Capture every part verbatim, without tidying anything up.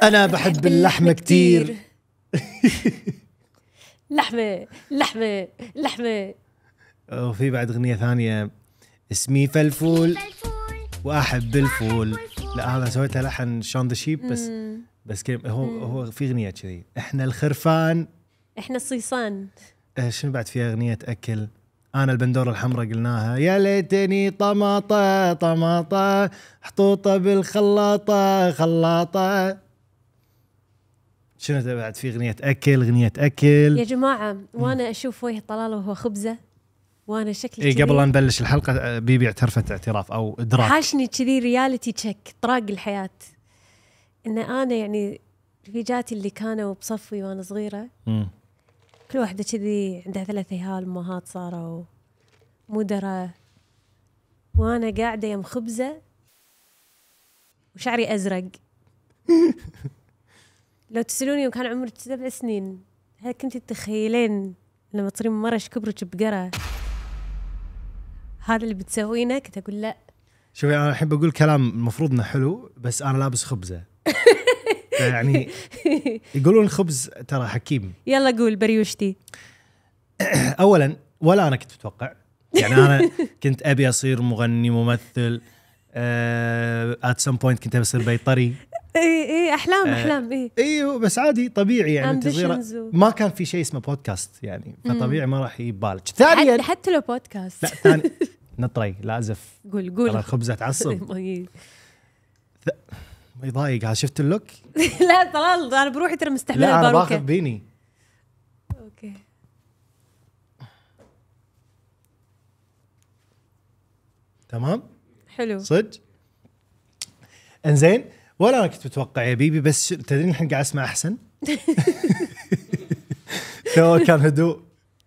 انا بحب اللحمه كتير. لحمه لحمه لحمه. وفي بعد اغنيه ثانيه اسمي فلفول واحب الفول. لا هذا سويتها لحن شون ذا شيب بس مم. بس كيف هو مم. هو في اغنيه كذي احنا الخرفان احنا الصيصان. آه شنو بعد فيها اغنيه اكل انا البندوره الحمراء قلناها يا ليتني طماطه طماطه حطوطه بالخلاطه خلاطه. شنو بعد في اغنيه اكل اغنيه اكل يا جماعه وانا اشوف وجه طلال وهو خبزه وانا شكلي إيه قبل لا نبلش الحلقه بيبي اعترفت اعتراف او ادراك حاشني كذي رياليتي تشيك طراق الحياه ان انا يعني رفيجاتي اللي كانوا بصفي وانا صغيره مم. كل واحده كذي عندها ثلاث عيال امهات صاروا مدراء وانا قاعده يم خبزه وشعري ازرق. لو تسألوني يوم كان عمري سبع سنين هل كنت تتخيلين لما تصيرين مرش كبرك بقرة هذا اللي بتسوينه؟ كنت أقول لا. شوفي أنا أحب أقول كلام المفروض إنه حلو بس أنا لابس خبزة. يعني يقولون الخبز ترى حكيم. يلا قول بريوشتي. أولا ولا أنا كنت متوقع يعني أنا كنت أبي أصير مغني ممثل uh, at some point كنت أبي أصير بيطري. اي اي احلام احلام اي ايوه بس عادي طبيعي يعني انت صغيره و... ما كان في شيء اسمه بودكاست يعني فطبيعي ما راح يبالك. ثانيا حتى لو بودكاست لا ثاني نطري لازف قول قول ترى الخبزه تعصب ث... ما يضايق. ها شفت اللوك؟ لا طلال انا بروحي ترى مستحمله لا الباروكه. انا باخذ بيني. اوكي تمام حلو صدق. انزين ولا انا كنت متوقع يا بيبي بس تدرين الحين قاعد اسمع احسن. تو كان هدوء.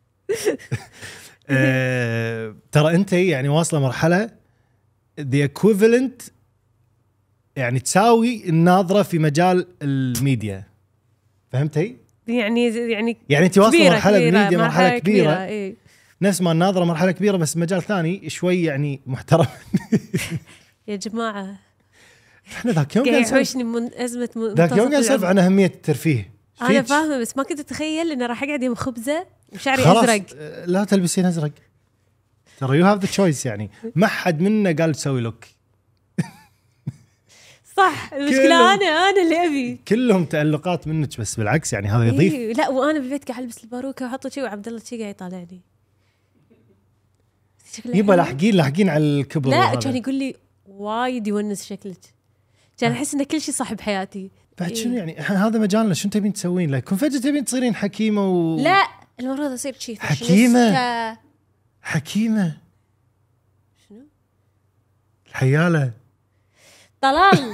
أه ترى انت يعني واصله مرحله the equivalent يعني تساوي الناظره في مجال الميديا. فهمتي؟ يعني يعني يعني انت واصله مرحله كبيرة الميديا مرحله, مرحلة كبيره, كبيرة. إيه؟ نفس ما الناظره مرحله كبيره بس مجال ثاني شوي يعني محترم. يا جماعه احنا ذاك يوم قاعد يحوشني من ازمه ذاك يوم قاعد نسولف عن اهميه الترفيه. انا فاهمه بس ما كنت اتخيل اني راح اقعد يوم خبزه وشعري ازرق. خلاص لا تلبسين ازرق ترى يو هاف ذا تشويس يعني ما حد منا قال تسوي لوك. صح المشكله انا انا اللي ابي كلهم تألقات منك بس بالعكس يعني هذا يضيف. إيه لا وانا بالبيت قاعد البس الباروكه واحط شيء وعبد الله شيء قاعد يطالعني يبا لاحقين لاحقين على الكبر. لا كان يقول لي وايد يونس شكلك كان احس ان كل شيء صح بحياتي. بعد شنو يعني احنا هذا مجالنا شنو تبين تسوين لكن فجأة تبين تصيرين حكيمة و... لا المفروض اصير شيء حكيمة حكيمة شنو الحيالة طلال.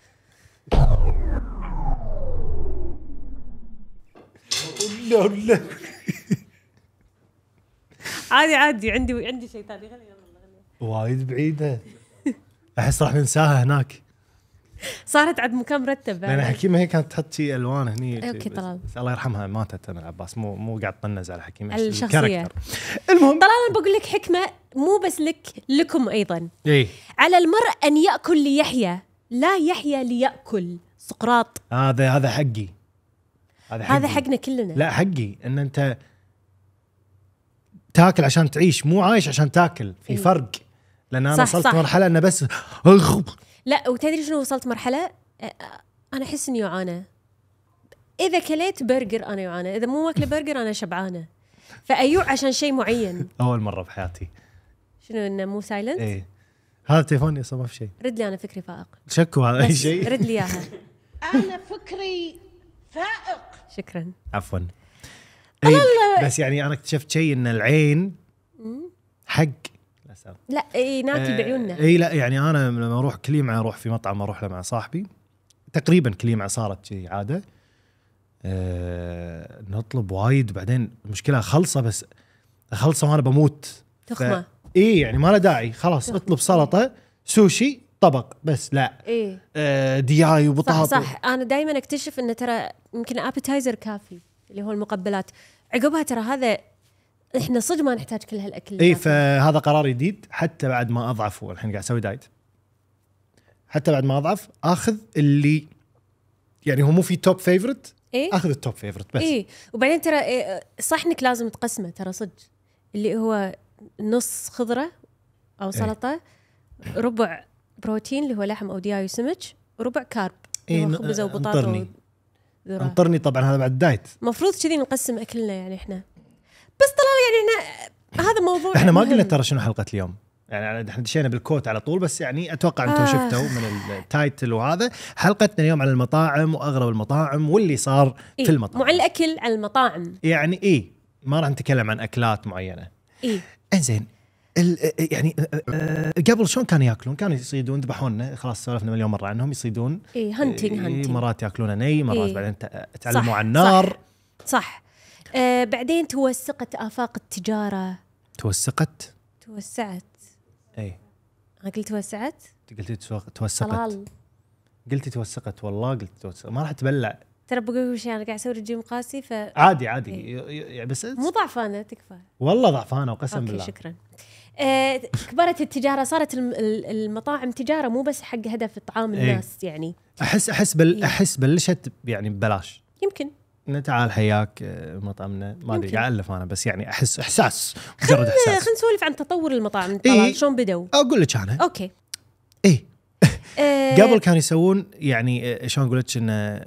لا لا عادي عادي عندي عندي شيء ثاني غني يلا وايد بعيدة احس راح ننساها هناك. صارت عند مكان مرتب لان حكيمه هي كانت تحط شيء الوان هني. اوكي طلال بس الله يرحمها ماتت انا العباس مو مو قاعد طنز على حكيمه الشخصيه. المهم طلال انا بقول لك حكمه مو بس لك لكم ايضا. اي على المرء ان ياكل ليحيى لا يحيى ليأكل. سقراط. هذا هذا حقي هذا حقي. هذا حقنا كلنا. لا حقي ان انت تاكل عشان تعيش مو عايش عشان تاكل. في إيه؟ فرق. لان انا صح وصلت صح. مرحله انه بس لا وتدري شنو وصلت مرحله انا احس اني جوعانه. اذا كليت برجر انا جوعانه اذا مو ماكله برجر انا شبعانه فايوع عشان شيء معين. اول مره بحياتي. شنو انه مو سايلنت؟ ايه هذا تليفوني اصلا ما في شيء. رد لي انا فكري فائق. شكو هذا اي شيء رد لي اياها. انا فكري فائق. شكرا عفوا. بس يعني انا اكتشفت شيء ان العين حق. لا اي ناكل بعيوننا. اي لا يعني انا لما اروح كل يوم اروح في مطعم اروح له مع صاحبي تقريبا كل يوم صارت شيء عاده. أه نطلب وايد بعدين المشكله خلصه بس خلصه وانا بموت. تخمه. اي يعني ما له داعي خلاص تخمة. اطلب سلطه سوشي طبق بس لا. ايه أه دياي وبطاطا. صح صح انا دائما اكتشف ان ترى يمكن ابيتايزر كافي اللي هو المقبلات عقبها ترى هذا احنا صدق ما نحتاج كل هالاكل. اي فهذا قرار جديد حتى بعد ما اضعف والحين قاعد اسوي دايت. حتى بعد ما اضعف اخذ اللي يعني هو مو في توب فيفورت، إيه؟ اخذ التوب فيفورت بس. ايه وبعدين ترى إيه صحنك لازم تقسمه ترى صدق، اللي هو نص خضره او سلطه، ربع بروتين اللي هو لحم او دياي وسمك، وربع كارب اللي هو إيه خبزه وبطاطا انطرني وذرة. انطرني طبعا هذا بعد دايت. مفروض كذي نقسم اكلنا يعني احنا، بس طلال يعني احنا هذا موضوع احنا ما مهم. قلنا ترى شنو حلقه اليوم، يعني احنا دشينا بالكوت على طول، بس يعني اتوقع انتم آه. شفتوا من التايتل وهذا. حلقتنا اليوم على المطاعم واغرب المطاعم واللي صار إيه؟ في المطاعم. مو على الاكل، على المطاعم. يعني ايه ما راح نتكلم عن اكلات معينه. ايه انزين ال- يعني آه، قبل شلون كانوا ياكلون؟ كانوا يصيدون، ذبحونا، خلاص سولفنا مليون مره عنهم، يصيدون ايه هانتينج إيه، هانتينج مرات ياكلونه ني، مرات إيه. بعدين ت- تعلموا صح، على النار. صح, صح. آه بعدين توسقت آفاق التجارة. توسقت توسعت. اي أنا قلت توسعت. انت قلتي توسق- توسقت. طلال قلتي توسقت والله، قلت توسقت، ما راح تبلع. ترى بقول شيء، أنا قاعد أسوي رجيم قاسي ف عادي عادي إيه. ي- ي- بس مو ضعفانة تكفى. والله ضعفانه وقسم أوكي بالله. شكرا. آه كبرت التجارة، صارت الم- ال- المطاعم تجارة، مو بس حق هدف طعام إيه. الناس يعني. احس احس بل إيه. احس بلشت يعني ببلاش. يمكن إنه تعال حياك آه، مطعمنا، ما ادري يمكن. قاعد الف انا، بس يعني احس احساس، مجرد خلينا احساس. نسولف عن تطور المطاعم. إيه. طلال شلون بدوا؟ اقول لك انا أوكي. ايه آه قبل كانوا يسوون يعني آه، شلون اقول لك انه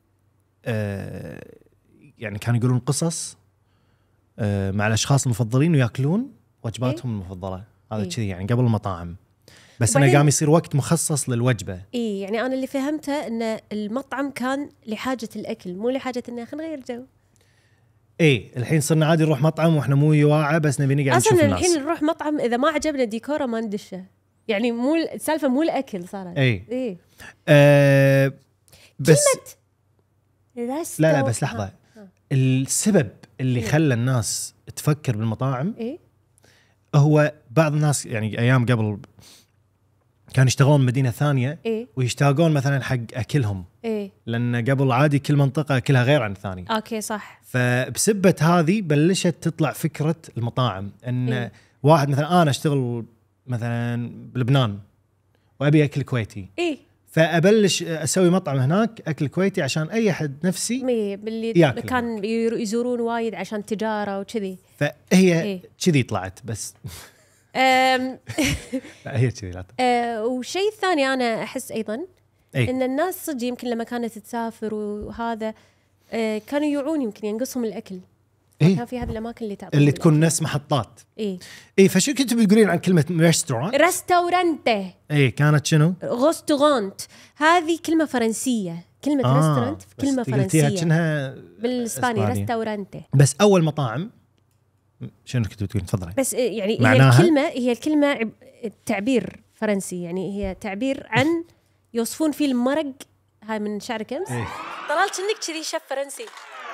آه، يعني كانوا يقولون قصص آه، مع الاشخاص المفضلين وياكلون وجباتهم إيه؟ المفضله. هذا إيه. كذي يعني قبل المطاعم، بس وبعدين- انه قام يصير وقت مخصص للوجبه. اي يعني انا اللي فهمته ان المطعم كان لحاجه الاكل، مو لحاجه انه خلينا نغير جو. ايه الحين صرنا عادي نروح مطعم واحنا مو يواعه، بس نبي نقعد نشوف اصلا الناس. الحين نروح مطعم اذا ما عجبنا ديكوره ما ندشه، يعني مو السالفه مو الاكل صارت. ايه ايه آه بس رستو... لا لا بس لحظه، ها. السبب اللي إيه. خلى الناس تفكر بالمطاعم ايه هو بعض الناس يعني ايام قبل كانوا يشتغلون مدينه ثانيه ايه ويشتاقون مثلا حق اكلهم، ايه لان قبل عادي كل منطقه اكلها غير عن الثاني. اوكي صح. فبسبه هذه بلشت تطلع فكره المطاعم، ان إيه. واحد مثلا انا اشتغل مثلا بلبنان وابي اكل كويتي، ايه فابلش اسوي مطعم هناك اكل كويتي عشان اي احد نفسي. مي باللي ياكل كان ير- يزورون وايد عشان تجاره وكذي. فهي إيه. كذي طلعت بس. أم... لا هي كذي لا ت- أه وشيء ثاني انا احس ايضا إيه. ان الناس صدق يمكن لما كانت تسافر وهذا أه كانوا يوعون، يمكن ينقصهم الاكل. إيه. كان في هذه الاماكن اللي تعطي اللي تكون نفس محطات. ايه اي فشو كنت بتقولين عن كلمه ريستورانت؟ ريستورانتي اي كانت شنو؟ غوستورانت، هذه كلمه فرنسيه. كلمه آه ريستورانت كلمه بس قلتيها فرنسيه كأنها بالاسباني إسباني. ريستورانتي. بس اول مطاعم شنو كنت بتقولين؟ تفضلي. بس يعني هي معناها؟ الكلمه هي الكلمه عب- تعبير فرنسي، يعني هي تعبير عن يوصفون فيه المرق. هاي من شعرك امس. إيه. طلعت انك كذي شيف فرنسي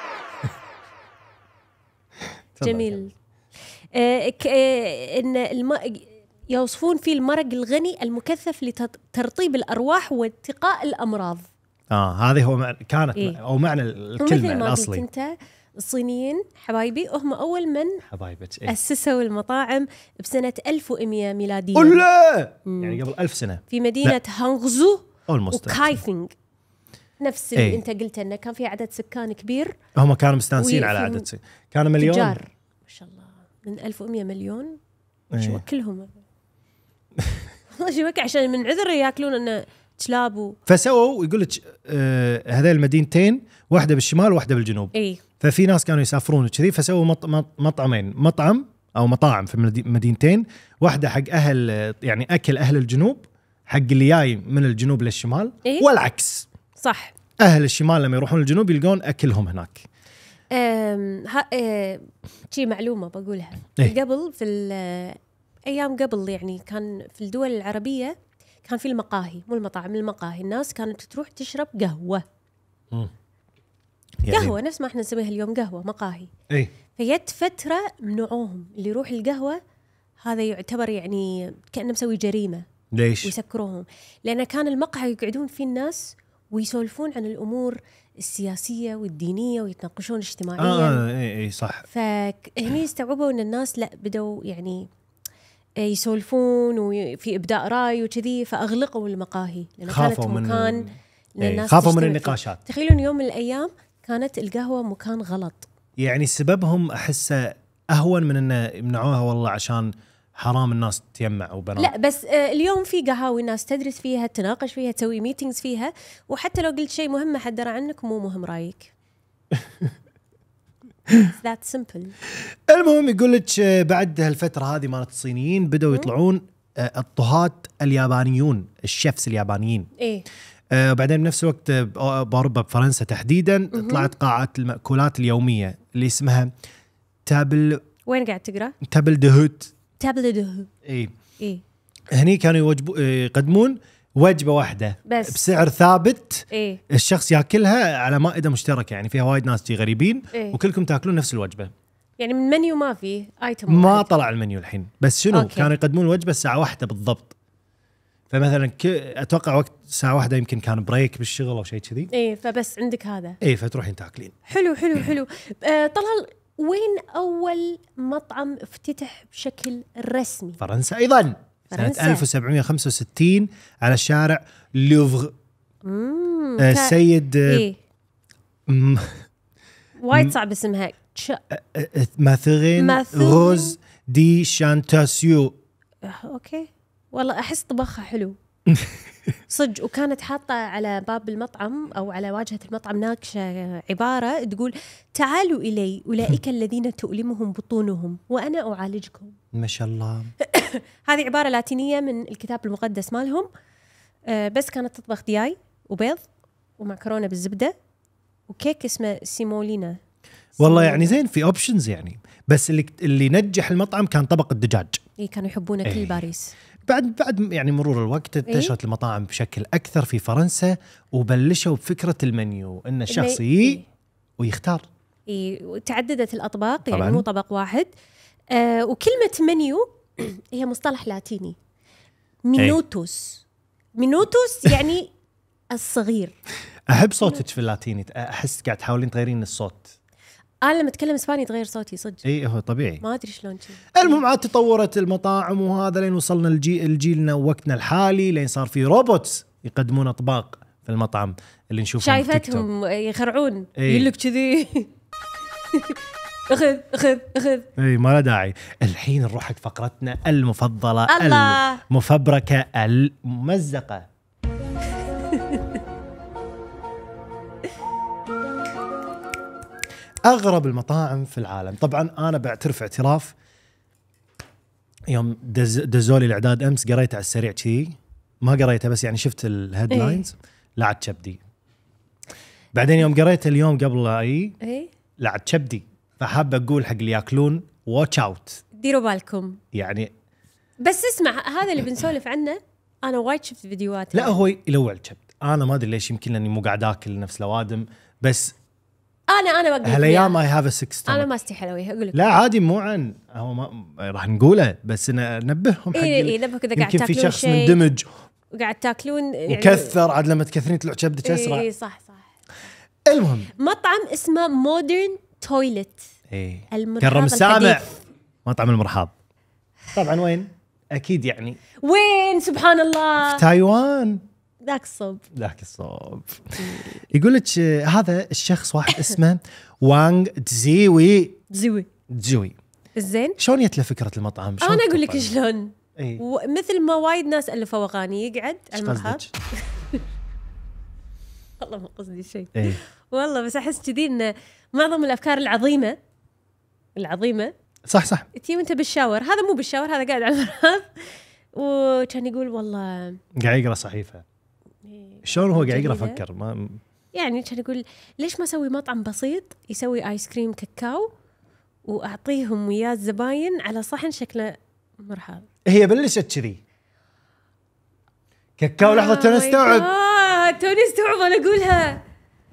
تفضلي. جميل. آه ك- آه ان الم... يوصفون فيه المرق الغني المكثف لترطيب الارواح واتقاء الامراض. اه هذه هو مع... كانت إيه. مع... او معنى ومثل الكلمه ما قلت الاصلي. انت، الصينيين حبايبي هم اول من حبايبك إيه. اسسوا المطاعم بسنه ألف ومئة ميلاديه ولا يعني قبل ألف سنه في مدينه هانغزو اولموست. وكايفينغ. نفس اللي إيه. انت قلت انه كان في عدد سكان كبير، هم كانوا مستانسين وي- على في عدد سي. كانوا مليون. تجار ما شاء الله من ألف ومئة مليون. إيه. شو اكلهم والله شو أكل عشان من عذر ياكلون انه كلاب و... فسووا يقول لك آه هذيل المدينتين، واحده بالشمال وواحده بالجنوب. اي ففي ناس كانوا يسافرون وكذي، فسووا مط... مط... مطعمين، مطعم او مطاعم في المدي- مدينتين، واحده حق اهل يعني اكل اهل الجنوب، حق اللي جاي من الجنوب للشمال. إيه؟ والعكس، صح. اهل الشمال لما يروحون الجنوب يلقون اكلهم هناك. أم ها أه شي معلومه بقولها. إيه؟ قبل في ال- ايام قبل يعني كان في الدول العربيه كان في المقاهي، مو المطاعم، المقاهي. الناس كانت تروح تشرب قهوه. يعني قهوه نفس ما احنا نسميها اليوم، قهوه مقاهي. اي فجت فتره منعوهم اللي يروح القهوه، هذا يعتبر يعني كأنه مسوي جريمه، ليش؟ ويسكروهم. لأن كان المقهى يقعدون فيه الناس ويسولفون عن الأمور السياسية والدينية ويتناقشون اجتماعيا. اه اي اي صح. فهني استوعبوا أن الناس لا بدوا يعني يسولفون وفي إبداء رأي وكذي، فأغلقوا المقاهي لأن كانت خافوا من مكان لأن إيه، الناس خافوا من تجتمع النقاشات. فيه. تخيلون يوم من الأيام كانت القهوة مكان غلط. يعني سببهم احسه اهون من انه يمنعوها والله عشان حرام الناس تجمع وبنات. لا بس آه، اليوم في قهاوي الناس تدرس فيها، تناقش فيها، تسوي ميتينجز فيها، وحتى لو قلت شيء مهم ما حد درى عنك مو مهم رايك. It's that simple. المهم يقول لك آه، بعد هالفتره هذه مالت الصينيين بدأوا يطلعون آه، الطهاة اليابانيون، الشيفس اليابانيين. ايه آه، وبعدين بنفس الوقت آه، باوروبا بفرنسا تحديدا طلعت قاعة المأكولات اليومية اللي اسمها تابل وين قاعد تقرا؟ تابل دهوت. تابل ده. اي ايه هني كانوا يوجبوا آه، يقدمون وجبة واحدة بس. بسعر ثابت، ايه الشخص ياكلها على مائدة مشتركة، يعني فيها وايد ناس جي غريبين إيه. وكلكم تاكلون نفس الوجبة. يعني من منيو ما في ايتم ما واحد. طلع المنيو الحين، بس شنو أوكي. كانوا يقدمون الوجبة الساعة واحدة بالضبط. فمثلا ك... اتوقع وقت الساعة واحدة يمكن كان بريك بالشغل او شيء كذي. ايه فبس عندك هذا. ايه فتروحين تاكلين. حلو حلو حلو. آه طلال، وين اول مطعم افتتح بشكل رسمي؟ فرنسا ايضا فرنسا. سنة ألف وسبعمية وخمسة وستين على شارع لوفر. امم آه، كا- السيد آه، ايه م- وايد صعب اسمها. تش... آه، آه، ماثورين ماثورين. روز دي شانتاسيو. آه، اوكي والله احس طبخها حلو صدق. وكانت حاطه على باب المطعم او على واجهه المطعم ناقشه عباره تقول: تعالوا الي اولئك الذين تؤلمهم بطونهم وانا اعالجكم. ما شاء الله. هذه عباره لاتينيه من الكتاب المقدس مالهم. آه، بس كانت تطبخ دياي وبيض ومعكرونه بالزبده وكيك اسمه سيمولينا. والله يعني زين في اوبشنز يعني، بس اللي اللي نجح المطعم كان طبق الدجاج. اي كانوا يحبونه إيه. كل باريس. بعد بعد يعني مرور الوقت انتشرت المطاعم بشكل اكثر في فرنسا، وبلشوا بفكره المنيو ان الشخص إنه- يجي إيه. ويختار. إيه، وتعددت الأطباق يعني طبعاً. مو طبق واحد. آه وكلمة منيو هي مصطلح لاتيني، مينوتوس. مينوتوس يعني الصغير. احب صوتك في اللاتيني، احس قاعد تحاولين تغيرين الصوت. أنا لما أتكلم إسباني تغير صوتي صدق، اي هو طبيعي. ما أدري شلون شي. المهم عاد تطورت المطاعم وهذا لين وصلنا لجي لجيلنا ووقتنا الحالي، لين صار في روبوتس يقدمون اطباق في المطعم اللي نشوفهم في تيك توك. شايفتهم يخرعون إيه. يقول لك كذي أخذ أخذ أخذ. اي ما له داعي. الحين نروح حق فقرتنا المفضله، الله. المفبركه الممزقه. اغرب المطاعم في العالم. طبعا انا بعترف اعتراف، يوم دز دزولي الاعداد امس قريته على السريع كذي، ما قريته بس يعني شفت الهيدلاينز لعد كبدي. بعدين يوم قريته اليوم قبل لا اي إيه لعد كبدي، فحاب اقول حق اللي ياكلون واتش اوت ديروا بالكم. يعني. بس اسمع، هذا اللي بنسولف عنه أنا وايد شفت فيديوهات. لا هو يلوع الكبد، انا ما ادري ليش، يمكن لاني مو قاعد اكل نفس لوادم، بس أنا أنا بقول هالايام اي هاف ا سكس أنا ما استحي أسويها أقول لك. لا عادي، مو عن هو ما راح نقوله، بس ن- ننبههم حق إيه ال- إيه نبهك إذا قاعد يمكن في تاكلون شخص شيء مندمج وقاعد تاكلون يعني. وكثر، عاد لما تكثرين تطلع كبدك اسرع. إيه صح صح. المهم مطعم اسمه مودرن تويلت. ايه المرحاض كرم السامع، الحديث. مطعم المرحاض. طبعا وين؟ اكيد يعني وين سبحان الله تايوان. ذاك الصوب. ذاك الصوب. يقول لك آه، هذا الشخص واحد اسمه وانغ تزيوي. زوي تزيوي الزين. شلون جت له فكره المطعم؟ شلون انا اقول لك تطلع؟ شلون. ايه و- مثل ما وايد ناس الفوا اغاني يقعد على إيش المرحاض. قصدك؟ والله ما قصدي شيء ايه والله، بس احس كذي ان معظم الافكار العظيمه العظيمه صح صح. تي وانت بالشاور. هذا مو بالشاور، هذا قاعد على المرحاض وكان يقول والله قاعد يقرا صحيفه. شلون هو قاعد يقرا جميلة. فكر ما يعني كان يقول ليش ما اسوي مطعم بسيط يسوي ايس كريم كاكاو واعطيهم وياه الزباين على صحن شكله مرحاض. هي بلشت كذي كاكاو. لحظه توني استوعب. اه توني استوعب انا اقولها.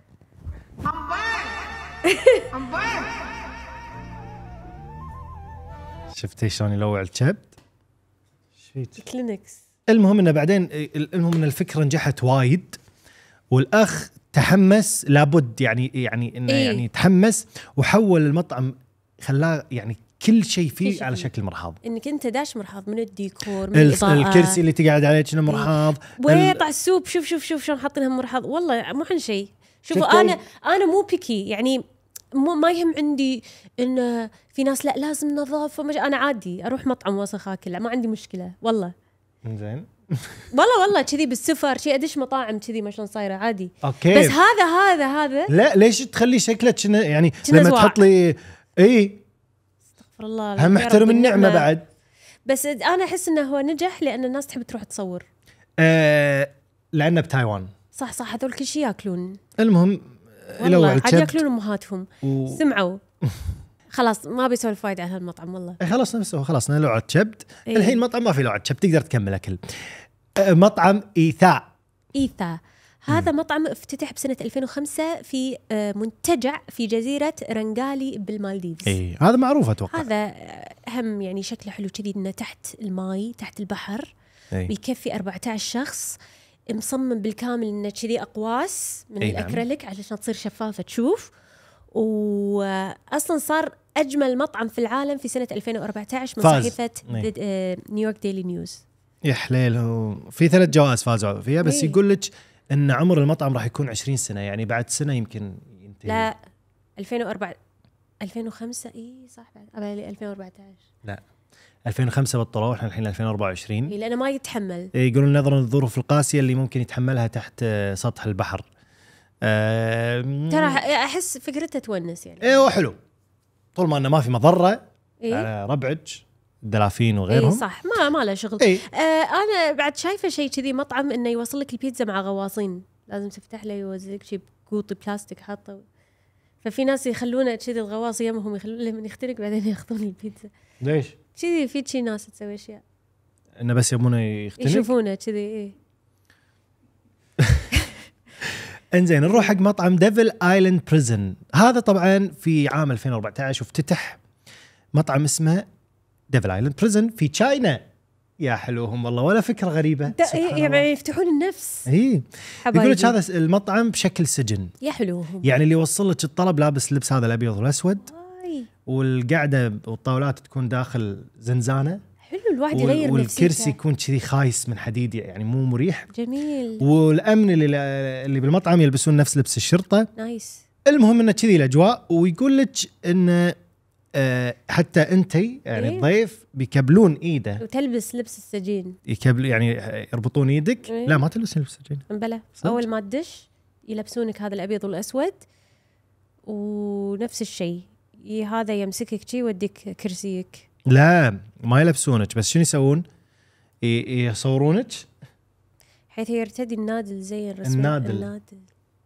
شفتي شلون يلوع الكبد؟ ايش فيك؟ كلينكس. المهم انه بعدين المهم ان الفكره نجحت وايد، والاخ تحمس لابد يعني يعني انه إيه؟ يعني تحمس وحول المطعم، خلاه يعني كل شيء فيه شيء على فيه. شكل مرحاض. انك انت داش مرحاض، من الديكور، من الس- الاضاءه، الكرسي اللي تقعد عليه كنا مرحاض. ويطع السوب، شوف شوف شوف شلون حاطينها مرحاض، والله مو عن شيء. شوفوا شفتي؟ انا انا مو بيكي يعني، مو ما يهم عندي ان في ناس لا لازم نظافه، مش انا عادي اروح مطعم وسخ اكل، ما عندي مشكله والله. زين والله والله كذي بالسفر شيء ادش مطاعم كذي ما شلون صايره عادي. اوكي. بس هذا هذا هذا لا ليش تخلي شكله كنا يعني كنا لما زواع. تحط لي اي استغفر الله، هم يا رب محترم النعمه بعد. بس انا احس انه هو نجح لان الناس تحب تروح تصور. آه لانه بتايوان. صح صح، هذول كل شيء ياكلون المهم لو والله، على عاد الشب ياكلون امهاتهم و... سمعوا. خلاص ما بيسولف وايد عن هالمطعم والله. إيه خلاص نفسه خلصنا لو على الشبت. إيه. الحين مطعم ما في لو على الشبت تقدر تكمل اكل. آه مطعم ايثاء. إيثا هذا مطعم افتتح بسنة ألفين وخمسة في آه، منتجع في جزيرة رنغالي بالمالديفز. اي هذا معروف اتوقع. هذا آه، هم يعني شكله حلو كذي، انه تحت الماي تحت البحر، إيه. ويكفي أربعة عشر شخص، مصمم بالكامل انه كذي اقواس من إيه نعم. الاكريليك علشان تصير شفافة تشوف. واصلا صار اجمل مطعم في العالم في سنة ألفين وأربعة عشر من فاز. صحيفة إيه. دي- آه، نيويورك ديلي نيوز. يا حليل هو في ثلاث جوائز فازوا فيها بس إيه. يقول لك ان عمر المطعم راح يكون عشرين سنة يعني بعد سنة يمكن ينتهي. لا ألفين وأربعة ألفين وخمسة اي صح، بعد قبل ألفين وأربعة عشر. لا ألفين وخمسة بطلوا احنا الحين ألفين وأربعة وعشرين. إيه، لانه ما يتحمل. إيه، يقولون نظرا للظروف القاسية اللي ممكن يتحملها تحت آه، سطح البحر. آه ترى احس فكرته تونس يعني. ايه هو حلو طول ما انه ما في مضرة إيه؟ على ربعج الدلافين اي وغيرهم. صح، ما ما له شغل. إيه. آه انا بعد شايفه شيء كذي مطعم انه يوصل لك البيتزا مع غواصين، لازم تفتح له يوزع لك شيء بقوطي بلاستيك حاطه، ففي ناس يخلونه كذي الغواص يمهم يخلون لمن يخترق بعدين ياخذون البيتزا ليش؟ كذي. في شي ناس تسوي اشياء انه بس يبونه يختنق. يشوفونه كذي. ايه انزين نروح حق مطعم ديفل ايلاند بريزن. هذا طبعا في عام ألفين وأربعة عشر افتتح مطعم اسمه ديفل ايلاند بريزن في تشاينا. يا حلوهم والله، ولا فكره غريبه. دا- سبحان إيه الله. يعني يفتحون النفس. اي حبايبي. يقول لك هذا المطعم بشكل سجن، يا حلوهم. يعني اللي يوصل لك الطلب لابس لبس هذا الابيض والاسود، آي. والقعده والطاولات تكون داخل زنزانه، حلو الواحد وال- يغير والكرسي نفسيته. يكون كذي خايس من حديد يعني مو مريح، جميل. والامن اللي اللي بالمطعم يلبسون نفس لبس الشرطه. نايس. المهم انه كذي الاجواء، ويقول لك انه آه حتى انتي يعني إيه؟ الضيف بيكبلون ايده، وتلبس لبس السجين. يكبل يعني يربطون ايدك. إيه؟ لا ما تلبس لبس السجين. بلا صدق؟ اول ما تدش يلبسونك هذا الابيض والاسود، ونفس الشيء ي- هذا يمسكك شي يوديك كرسيك. لا ما يلبسونك، بس شنو يسوون؟ ي- يصورونك حيث يرتدي النادل زي الرسمي. النادل. النادل.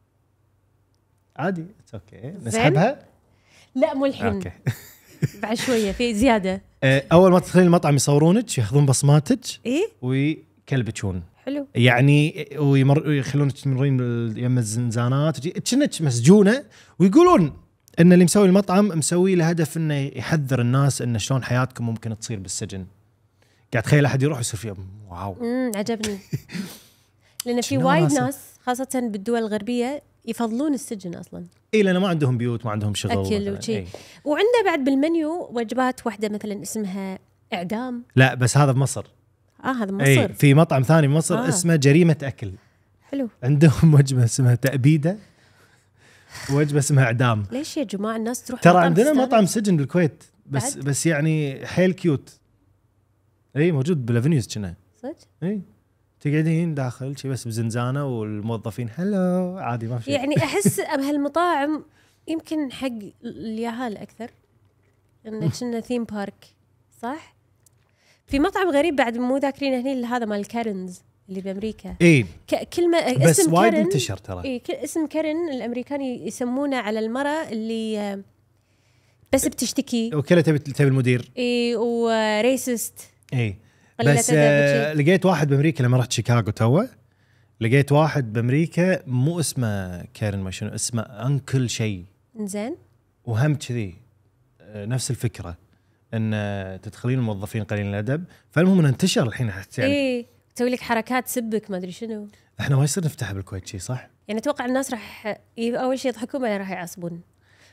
عادي. اوكي نسحبها. لا مو الحين. اوكي. بعد شويه في زياده. آه، اول ما تدخلين المطعم يصورونك، ياخذون بصماتك ايه ويكلبشون حلو. يعني، ويمر ويخلونك تمرين بال- يم الزنزانات وجي- كأنك مسجونه. ويقولون ان اللي مسوي المطعم مسوي له هدف انه يحذر الناس ان شلون حياتكم ممكن تصير بالسجن. قاعد تخيل احد يروح يصير فيه واو. امم عجبني. لان في شنو وايد راسه؟ ناس خاصه بالدول الغربيه يفضلون السجن اصلا، اي لان ما عندهم بيوت، ما عندهم شغل اكل مثلاً. وشي. إيه. وعنده بعد بالمنيو وجبات واحده مثلا اسمها اعدام. لا بس هذا بمصر. اه هذا اي مصر. في مطعم ثاني بمصر آه. اسمه جريمه اكل. حلو. عندهم وجبه اسمها تأبيده، وجبه اسمها اعدام. ليش يا جماعه الناس تروح ترى مطعم عندنا تستانس؟ مطعم سجن بالكويت بس بعد؟ بس يعني حيل كيوت. اي موجود بالافنيوز كنا. صدق؟ اي تقعدين داخل شي بس بزنزانه والموظفين هلو عادي ما في شيء. يعني احس بهالمطاعم يمكن حق الياهال اكثر، انه كنا ثيم بارك. صح. في مطعم غريب بعد مو ذاكرين هني اللي هذا مال كارنز اللي بامريكا. اي ك- كلمه بس اسم وايد كارن. انتشر ترى. اي ك- اسم كارن الامريكان يسمونه على المراه اللي آه، بس بتشتكي. وكلها تبي تبي المدير. اي وريسست. اي قليلة بس أدب آه وشي. لقيت واحد بامريكا لما رحت شيكاغو توه، لقيت واحد بامريكا مو اسمه كارن ما شنو اسمه، انكل شيء، زين. وهم كذي آه، نفس الفكره ان آه، تدخلين الموظفين قليل الادب. فالمهم انه انتشر الحين حتى يعني اي تسوي لك حركات سبك ما ادري شنو. احنا ما يصير نفتح بالكويت شيء صح؟ يعني اتوقع الناس راح ي- اول شيء يضحكون بعدين راح يعصبون.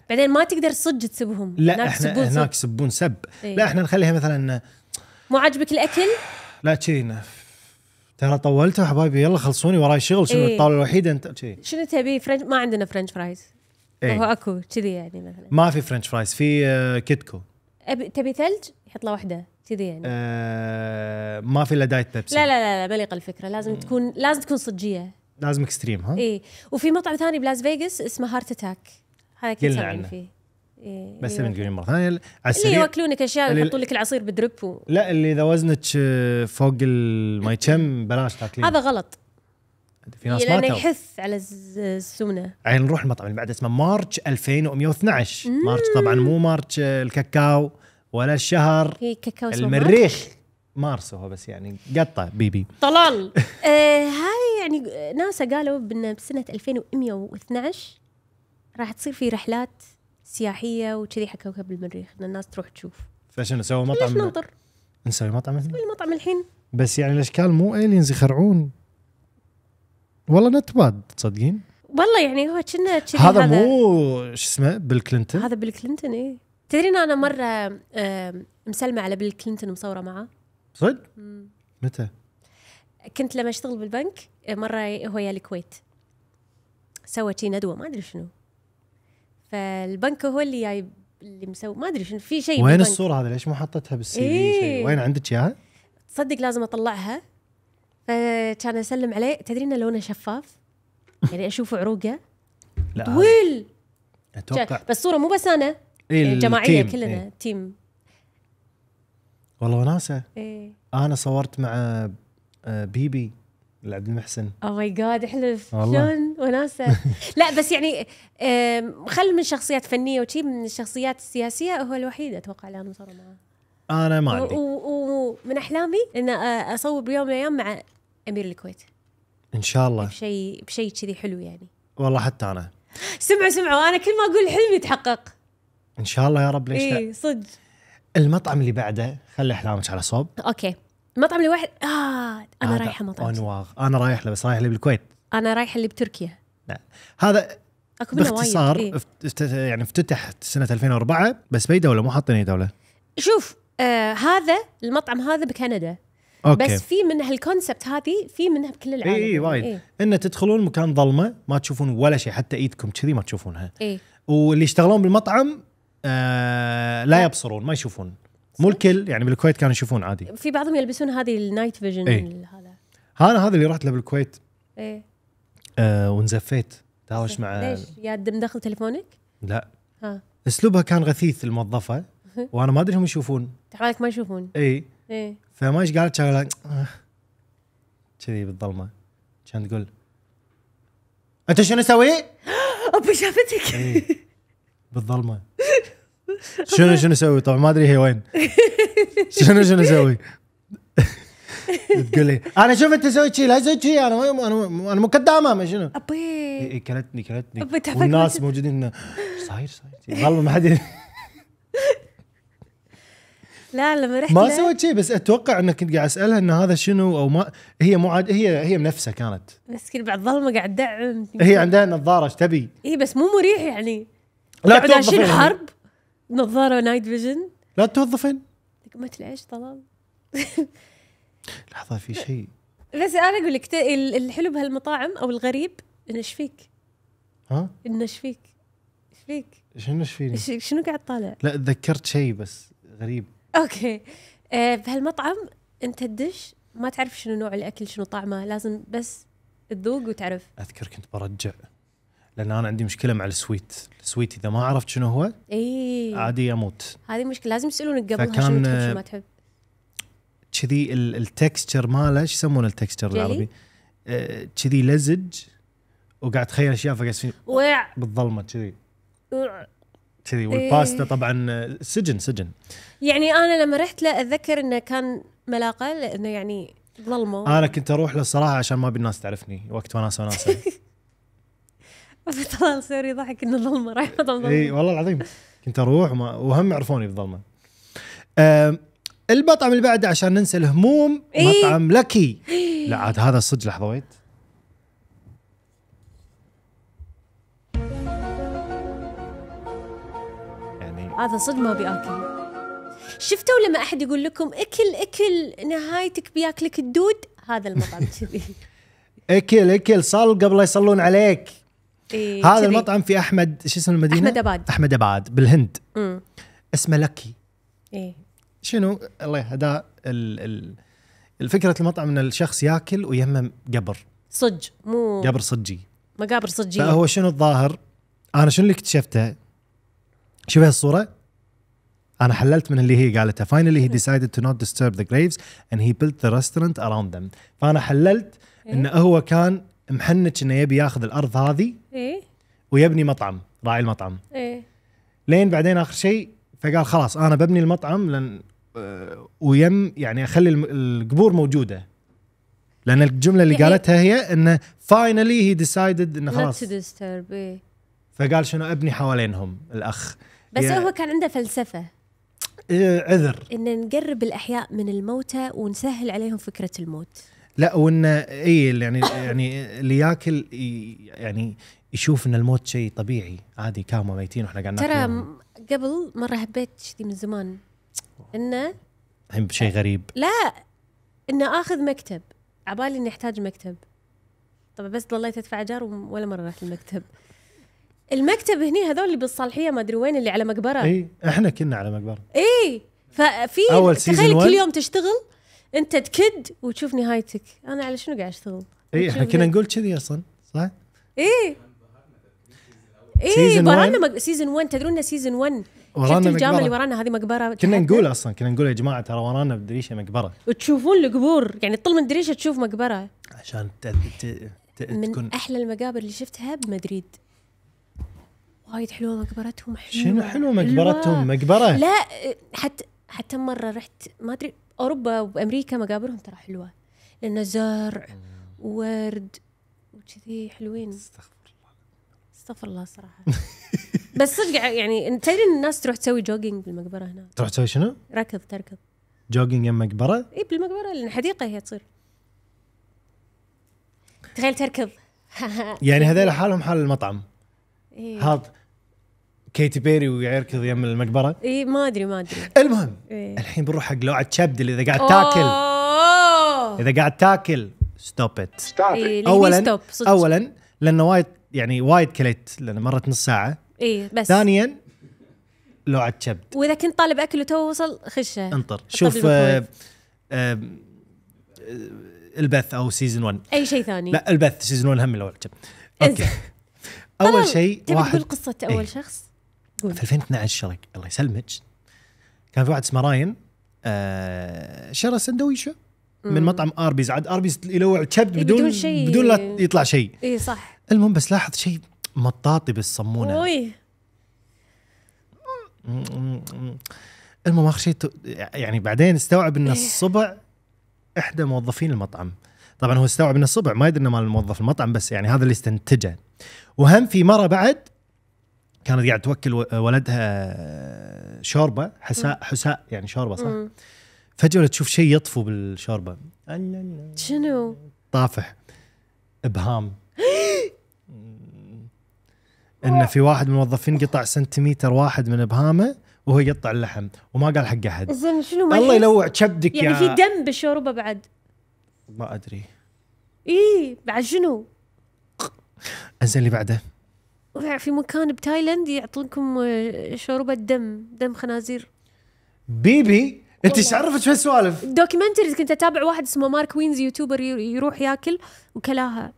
بعدين ما تقدر صدق تسبهم. لا هناك احنا يسبون هناك صدق. يسبون سب. إيه. لا احنا نخليها مثلا مو عاجبك الاكل؟ لا كذي ترى طولتوا حبايبي يلا خلصوني وراي شغل شنو إيه. الطاوله الوحيده انت كذي. شنو تبي فرنش؟ ما عندنا فرنش فرايز. إيه. هو اكو كذي يعني مثلا. ما في فرنش فرايز في آه كيتكو. أبي تبي ثلج يحط له واحده كذي يعني. آه ما في الا دايت بيبسي. لا لا لا لا مليق الفكره، لازم تكون لازم تكون صجيه. لازم اكستريم ها. اي وفي مطعم ثاني بلاس فيغاس اسمه هارت اتاك، هذا كل قلنا سامعين عنه. فيه. إيه بس اللي تبي تقولين مره ثانيه على اللي السريع. يوكلونك اشياء اللي- ويحطون لك العصير بدرب و... لا اللي اذا وزنك آه، فوق الماي كم بلاش تاكلين. هذا غلط في ناس ما لانه تو. يحث على الز- السمنه. عين نروح المطعم اللي بعده اسمه مارش ألفين ومئة واثني عشر. مارش طبعا مو مارش آه، الكاكاو ولا الشهر في كاكاو اسمه المريخ. مارس هو بس يعني قطه بيبي. طلال. آه هاي يعني ناسا قالوا بان بسنه ألفين ومئة واثني عشر راح تصير في رحلات سياحيه وكذي حق كوكب المريخ ان الناس تروح تشوف. فشنو نسوي ليش مطعم؟ ننطر نسوي مطعم مثل المطعم الحين؟ بس يعني الاشكال مو الينز يخرعون. والله نت باد تصدقين؟ والله يعني هو كنا كذي. هذا مو شو اسمه بيل كلينتون. هذا بيل كلينتون. ايه تدرين انا مره آم، مسلمه على بيل كلينتون مصوره معاه. صدق؟ متى؟ كنت لما اشتغل بالبنك مره هو يا الكويت سوى شي ندوه ما ادري شنو، فالبنك هو اللي جاي اللي مسوي ما ادري شنو في شيء وين بالبنك. الصوره هذه ليش مو حطتها بالسي في؟ إيه. شيء وين عندك اياها؟ تصدق لازم اطلعها. فكان اسلم عليه، تدرين لونه شفاف يعني اشوف عروقه لا طويل. اتوقع بس صوره مو بس انا إيه جماعيه التيم. كلنا إيه. تيم. والله وناسه. ايه انا صورت مع آه، بيبي عبد المحسن. او ماي جاد احلف والله. شلون وناسه. لا بس يعني آم، خل من شخصيات فنيه وشي، من الشخصيات السياسيه هو الوحيد اتوقع اللي انا مصوره معاه. انا ما عندي. ومن احلامي ان آه، اصور بيوم من الايام مع امير الكويت ان شاء الله. بشيء بشيء كذي حلو يعني. والله حتى انا سمعوا سمعوا انا كل ما اقول حلم يتحقق. ان شاء الله يا رب. ليش لا؟ اي صدق. المطعم اللي بعده خلي احلامك على صوب. اوكي المطعم اللي واحد اه انا هذا رايحه مطعم. انواغ. انا رايح له بس رايح له بالكويت. انا رايحه اللي بتركيا. لا هذا اكو منه وايد. باختصار إيه. افت- يعني افتتح سنه ألفين وأربعة بس باي دوله مو حاطين اي دوله. شوف آه هذا المطعم هذا بكندا. اوكي. بس في من هالكونسبت هذه في منها بكل العالم. اي اي وايد. إيه. ان تدخلون مكان ظلمه ما تشوفون ولا شيء حتى ايدكم كذي ما تشوفونها. إيه. واللي يشتغلون بالمطعم آه لا يبصرون ما يشوفون. مو الكل يعني بالكويت كانوا يشوفون عادي. في بعضهم يلبسون هذه النايت فيجن. إيه. هذا انا هذا اللي رحت له بالكويت ايه آه ونزفيت تهاوش مع. ليش يا دم داخل تليفونك؟ لا ها اسلوبها كان غثيث الموظفه وانا ما ادري هم يشوفون. حوالك ما يشوفون. اي ايه فما ايش قالت شغله آه. كذي بالظلمه كانت تقول انت شنو اسوي؟ ابا شافتك. اي بالظلمه شنو شنو اسوي؟ طبعا ما ادري هي وين. شنو شنو اسوي؟ تقول لي انا شفت تسوي شيء لا تسوي شيء انا ما انا انا مو كدامه ما شنو. ابي اي كلتني كلتني أبي تعبك والناس ما- موجودين إنه صاير صاير ظلمه ما حد لا لما رحت ما له- سويت شيء بس اتوقع انك كنت قاعد اسالها ان هذا شنو او ما هي مو عاد هي هي بنفسها كانت مسكين بعد ظلمه قاعد تدعم. هي عندها نظاره ايش تبي؟ اي بس مو مريح يعني. لا قاعد عايشين توظفين حرب نظاره نايت فيجن. لا توظفين. ما العيش طلال. لحظه في شيء. بس انا اقول لك ت- ال- الحلو بهالمطاعم او الغريب انه ايش فيك؟ ها انه ايش فيك؟ ايش فيك؟ شنو ايش فيني؟ إيش- شنو قاعد طالع؟ لا تذكرت شيء بس غريب. اوكي آه بهالمطعم انت تدش ما تعرف شنو نوع الاكل شنو طعمه، لازم بس تذوق وتعرف. اذكر كنت برجع لان انا عندي مشكله مع السويت. السويت اذا ما عرفت شنو هو اي عادي اموت. هذه مشكله لازم يسالونك قبلها فكان، شنو تحب شنو ما تحب. كذي ال- التكستشر ماله ايش يسمونه التكستشر جيلي؟ بالعربي؟ آه، كذي لزج وقاعد تخيل اشياء فقاعد وع بالظلمه كذي وع. كذي والباستا طبعا آه، سجن سجن. يعني انا لما رحت له اتذكر انه كان ملاقه لانه يعني ظلمه. انا كنت اروح له الصراحه عشان ما ابي الناس تعرفني وقت وناسه وناسه. طلال سوري ضحك انه ظلمه رايح مطعم ظلمه. اي والله العظيم كنت اروح وما وهم يعرفوني بالظلمه. آه المطعم اللي بعده عشان ننسى الهموم إيه. مطعم لكي. لا عاد هذا الصدق لحظه ويت. هذا صدق ما بياكل. شفتوا لما احد يقول لكم اكل اكل نهايتك بياكلك الدود؟ هذا المطعم كذي. اكل اكل صل قبل لا يصلون عليك. إيه هذا كذي. المطعم في احمد شو اسم المدينه؟ أحمد أباد. احمد اباد بالهند. امم اسمه لكي. ايه شنو الله يهداه ال ال الفكره المطعم ان الشخص ياكل ويمه قبر صج مو قبر صجي. مقابر صجيه. فهو شنو الظاهر؟ انا شنو اللي اكتشفته؟ شوف هالصوره، انا حللت من اللي هي قالتها. finally he decided to not disturb the graves and he built the restaurant around them. فانا حللت انه هو كان محنك انه يبي ياخذ الارض هذه ايه ويبني مطعم، راعي المطعم. ايه لين بعدين اخر شيء فقال خلاص انا ببني المطعم لان آه ويم يعني اخلي الم- القبور موجوده. لان الجمله اللي يعني- قالتها هي انه finally he decided انه not خلاص. to disturb. ايه فقال شنو ابني حوالينهم الاخ. بس يا- هو كان عنده فلسفه إيه عذر. ان نقرب الاحياء من الموتى ونسهل عليهم فكره الموت. لا وانه اي يعني يعني اللي ياكل ي- يعني يشوف ان الموت شيء طبيعي عادي، كانوا ميتين واحنا قاعد ترى ناكلهم. م- قبل مره حبيت كذي من زمان انه الحين بشيء غريب. لا انه اخذ مكتب، عبالي اني احتاج مكتب. طبعا بس ضليت ادفع ايجار ولا مره رحت المكتب. المكتب هني هذول اللي بالصالحيه ما ادري وين اللي على مقبره. اي احنا كنا على مقبره. اي ففي أول تخيل season كل one. يوم تشتغل انت تكد وتشوف نهايتك. انا على شنو قاعد اشتغل؟ اي احنا وتشوف كنا لك- نقول كذي اصلا صح؟ ايه ايه Season ورانا one. مق... سيزون واحد. تدرون سيزون واحد ورانا شفت الجامعه مقبرة. اللي ورانا هذه مقبره كنا تحت؟ نقول اصلا كنا نقول يا جماعه ترى ورانا بدريشه مقبره وتشوفون القبور يعني تطل من الدريشه تشوف مقبره. عشان ت... ت... ت... من تكون. احلى المقابر اللي شفتها بمدريد. وايد حلوه مقبرتهم. حلوه شنو حلو مقبرتهم؟ مقبره لا حتى حتى مره رحت ما ادري اوروبا وامريكا مقابرهم ترى حلوه لانه زرع وورد وكذي حلوين. استغفر الله. استغفر الله صراحه. بس صدق يعني تدري ان الناس تروح تسوي جوجينج بالمقبره هنا. تروح تسوي شنو؟ ركض تركض. جوجينج يم مقبره؟ اي بالمقبره لان حديقه هي تصير. تخيل تركض. يعني هذول حالهم حال المطعم. إيه. هذا كيتي بيري ويركض يم المقبره. اي ما ادري ما ادري. المهم إيه. الحين بنروح حق لوعة شبدل. اذا قاعد تاكل أوه. اذا قاعد تاكل ستوب ات. إيه اولا ستوب صدق. اولا لانه وايد يعني وايد كليت لانه مرت نص ساعه. اي بس ثانيا لوعة شبد واذا كنت طالب اكل وتو وصل خشه انطر حطه شوف آه بالميكرويف. آه آه البث او سيزون واحد. اي شيء ثاني. لا البث سيزون واحد هم لوعة شبد. اوكي اول طلال، شيء تبي واحد تقول قصه اول إيه. شخص؟ قول. في ألفين واثني عشر شرك الله يسلمك. كان في واحد اسمه راين آه شرى سندويشه من مطعم اربيز. عاد اربيز يلوع كبد إيه، بدون بدون شيء. بدون لا يطلع شيء. اي صح. المهم بس لاحظ شيء مطاطي بالصمونه. اوي المهم اخر شيء ت- يعني بعدين استوعب ان الصبع احدى موظفين المطعم. طبعا هو استوعب ان الصبع ما يدري انه مال موظف المطعم بس يعني هذا اللي استنتجه. وهم في مره بعد كانت قاعده توكل و- ولدها شوربه حساء حساء يعني شوربه صح. مم. فجاه تشوف شيء يطفو بالشوربه. شنو؟ طافح ابهام. ان في واحد من الموظفين قطع سنتيمتر واحد من ابهامه وهو يقطع اللحم وما قال حق احد. زين شنو ما الله يحس؟ يلوع كبدك يعني يا في دم بالشوربه بعد؟ ما ادري. اي بعد شنو؟ انزل اللي بعده. في مكان بتايلاند يعطونكم آه، شوربه دم دم خنازير. بيبي انت ايش عرفت شو السوالف؟ دوكيومنتريز كنت اتابع واحد اسمه مارك وينز يوتيوبر ي- يروح ياكل وكلاها.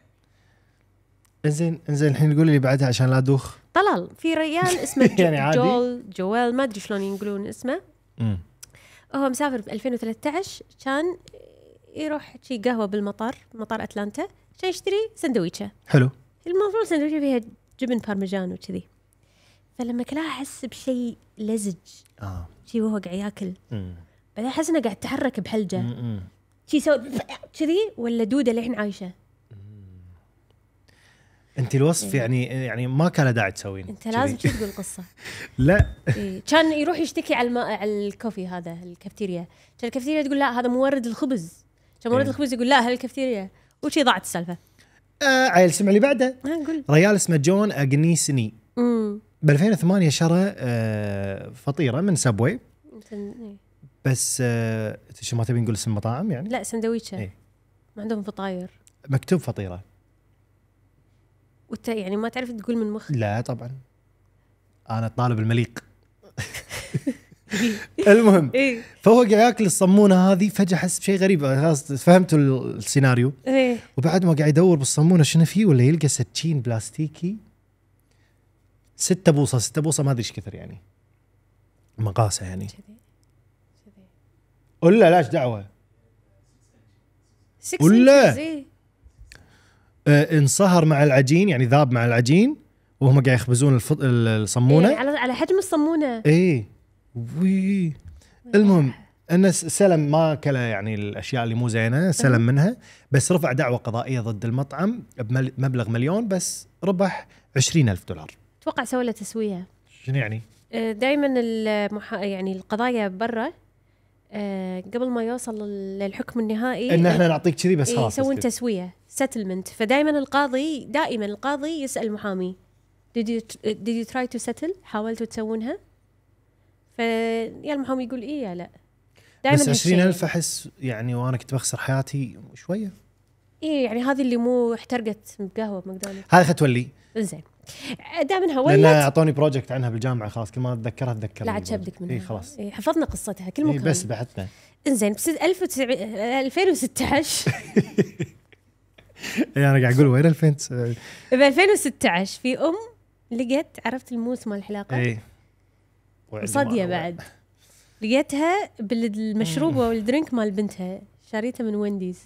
انزين انزين الحين قولي اللي بعدها عشان لا ادوخ. طلال في ريال اسمه جو يعني عادي؟ جول جوال ما ادري شلون يقولون اسمه. امم هو مسافر ب ألفين وثلاثة عشر كان يروح شي قهوه بالمطار مطار اتلانتا عشان يشتري سندويشه. حلو. المفروض سندويشه فيها جبن بارميجان وكذي. فلما كلاها حس بشيء لزج اه شي وهو قاعد ياكل. امم بعدين حس انه قاعد يتحرك بحلجه امم شي سوى كذي ولا دوده للحين عايشه. انت الوصف يعني يعني ما كان داعي تسوين. انت لازم شي تقول قصه. لا إيه. كان يروح يشتكي على الماء على الكوفي هذا الكافتيريا. كان الكافتيريا تقول لا هذا مورد الخبز. كان مورد إيه. الخبز يقول لا هذا الكافتيريا وشي ضاعت السالفه. آه عيل سمع اللي بعده. ها نقول ريال اسمه جون اغنيسني. امم ب ألفين وثمانية شرى آه فطيره من سبوي، إيه. بس آه شو ما تبي نقول اسم مطاعم يعني؟ لا سندويشة. إيه. ما عندهم فطاير. مكتوب فطيره. وانت يعني ما تعرف تقول من مخ. لا طبعا انا الطالب المليق. المهم ايه فهو قاعد ياكل الصمونه هذه، فجاه حس بشيء غريب، خلاص فهمتوا السيناريو. ايه وبعد ما قاعد يدور بالصمونه شنو فيه، ولا يلقى سكين بلاستيكي ستة بوصه ستة بوصه ما ادري ايش كثر يعني مقاسه يعني، كذي كذي ولا لاش دعوه ستة ولا؟ inches، إيه. آه انصهر مع العجين يعني ذاب مع العجين وهم قاعد يخبزون الفط... الصمونه. إيه على على حجم الصمونه. ايه وي. المهم ان سلم ما كلا يعني الاشياء اللي مو زينه، سلم منها، بس رفع دعوه قضائيه ضد المطعم بمبلغ مليون، بس ربح عشرين ألف دولار. اتوقع سوى له تسويه. شنو يعني؟ دائما المح... يعني القضايا برا أه قبل ما يوصل للحكم النهائي ان احنا نعطيك كذي بس خلاص يسوون بس تسويه سيتلمنت. فدائما القاضي دائما القاضي يسال المحامي did you did you try to settle، حاولتوا تسوونها؟ فيا المحامي يقول ايه يا لا. دائما بس عشرين ألف احس يعني، وانا كنت بخسر حياتي شويه. ايه يعني هذه اللي مو احترقت بقهوه بماكدونالدز. هذا ختولي زين دائما لان هولت. اعطوني بروجكت عنها بالجامعه، خلاص كل ما اتذكرها اتذكر. لا عاد شبدك منها. اي خلاص. إيه حفظنا قصتها كل إيه مكان. بس بحثنا. انزين بس ألف وتسعمية ألفين وستة عشر اي انا قاعد اقول وين ألفين ب ألفين وستة عشر في ام لقيت، عرفت الموس مال الحلاقه؟ اي وصديه بعد لقيتها بالمشروب والدرينك مال بنتها، شاريتها من وينديز.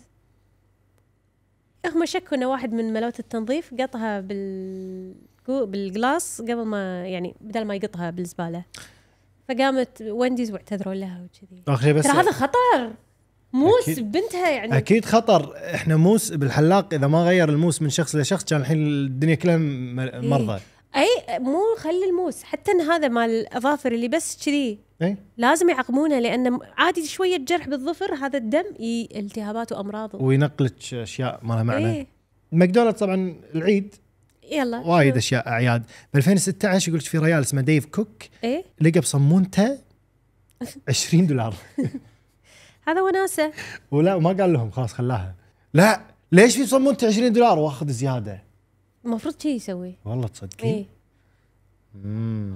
هم شكوا انه واحد من ملوت التنظيف قطها بال بالجلاس قبل ما يعني بدل ما يقطها بالزباله، فقامت وينديز واعتذروا لها وكذي. اخر شيء بس ترى هذا خطر، موس أكيد. بنتها يعني. اكيد خطر. احنا موس بالحلاق اذا ما غير الموس من شخص لشخص كان الحين الدنيا كلها م- مرضى. اي مو خلي الموس، حتى ان هذا مال الاظافر اللي بس كذي اي لازم يعقمونه، لان عادي شويه جرح بالظفر هذا الدم ي- التهابات وامراض. وينقلك اشياء ما لها معنى. إيه. ماكدونالدز طبعا العيد يلا وايد شو؟ اشياء اعياد. ب ألفين وستة عشر يقول في ريال اسمه ديف كوك ايه لقى بصمونته عشرين دولار. هذا وناسه. ولا ما قال لهم خلاص خلاها، لا ليش في بصمونته عشرين دولار واخذ زياده؟ المفروض شيء يسوي. والله تصدقين؟ ايه امم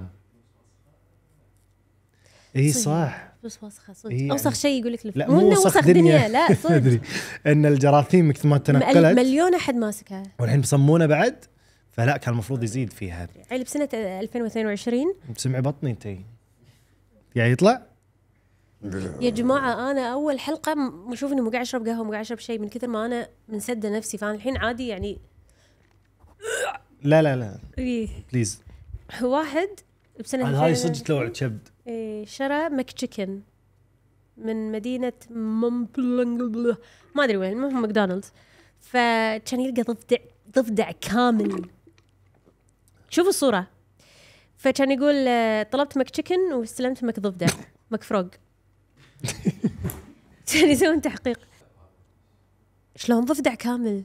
اي صح. فلوس وسخه صدق. إيه اوسخ يعني. شيء يقول لك لا مو مو إنه وسخ دنيا, لا صدق. ادري ان الجراثيم مثل ما تنقلت مليون احد ماسكها. والحين بصمونه بعد، فلا كان المفروض يزيد فيها. عيل بسنه ألفين واثنين وعشرين. بسمع بطني انتي يعني يطلع. يا جماعه انا اول حلقه م- اشوف اني مو قاعد اشرب قهوه، مو قاعد اشرب شيء من كثر ما انا منسده نفسي، فانا الحين عادي يعني. لا لا لا إيه. بليز. واحد بسنه هذه ألفين صدق تلوع كبد. إيه شرى مك تشيكن من مدينة ممبلنج ما أدري وين، المهم ماكدونالدز. فكان يلقى ضفدع ضفدع كامل. شوفوا الصورة. فكان يقول آه، طلبت مك تشيكن واستلمت مك ضفدع مك فروغ. كان يسوون تحقيق شلون ضفدع كامل.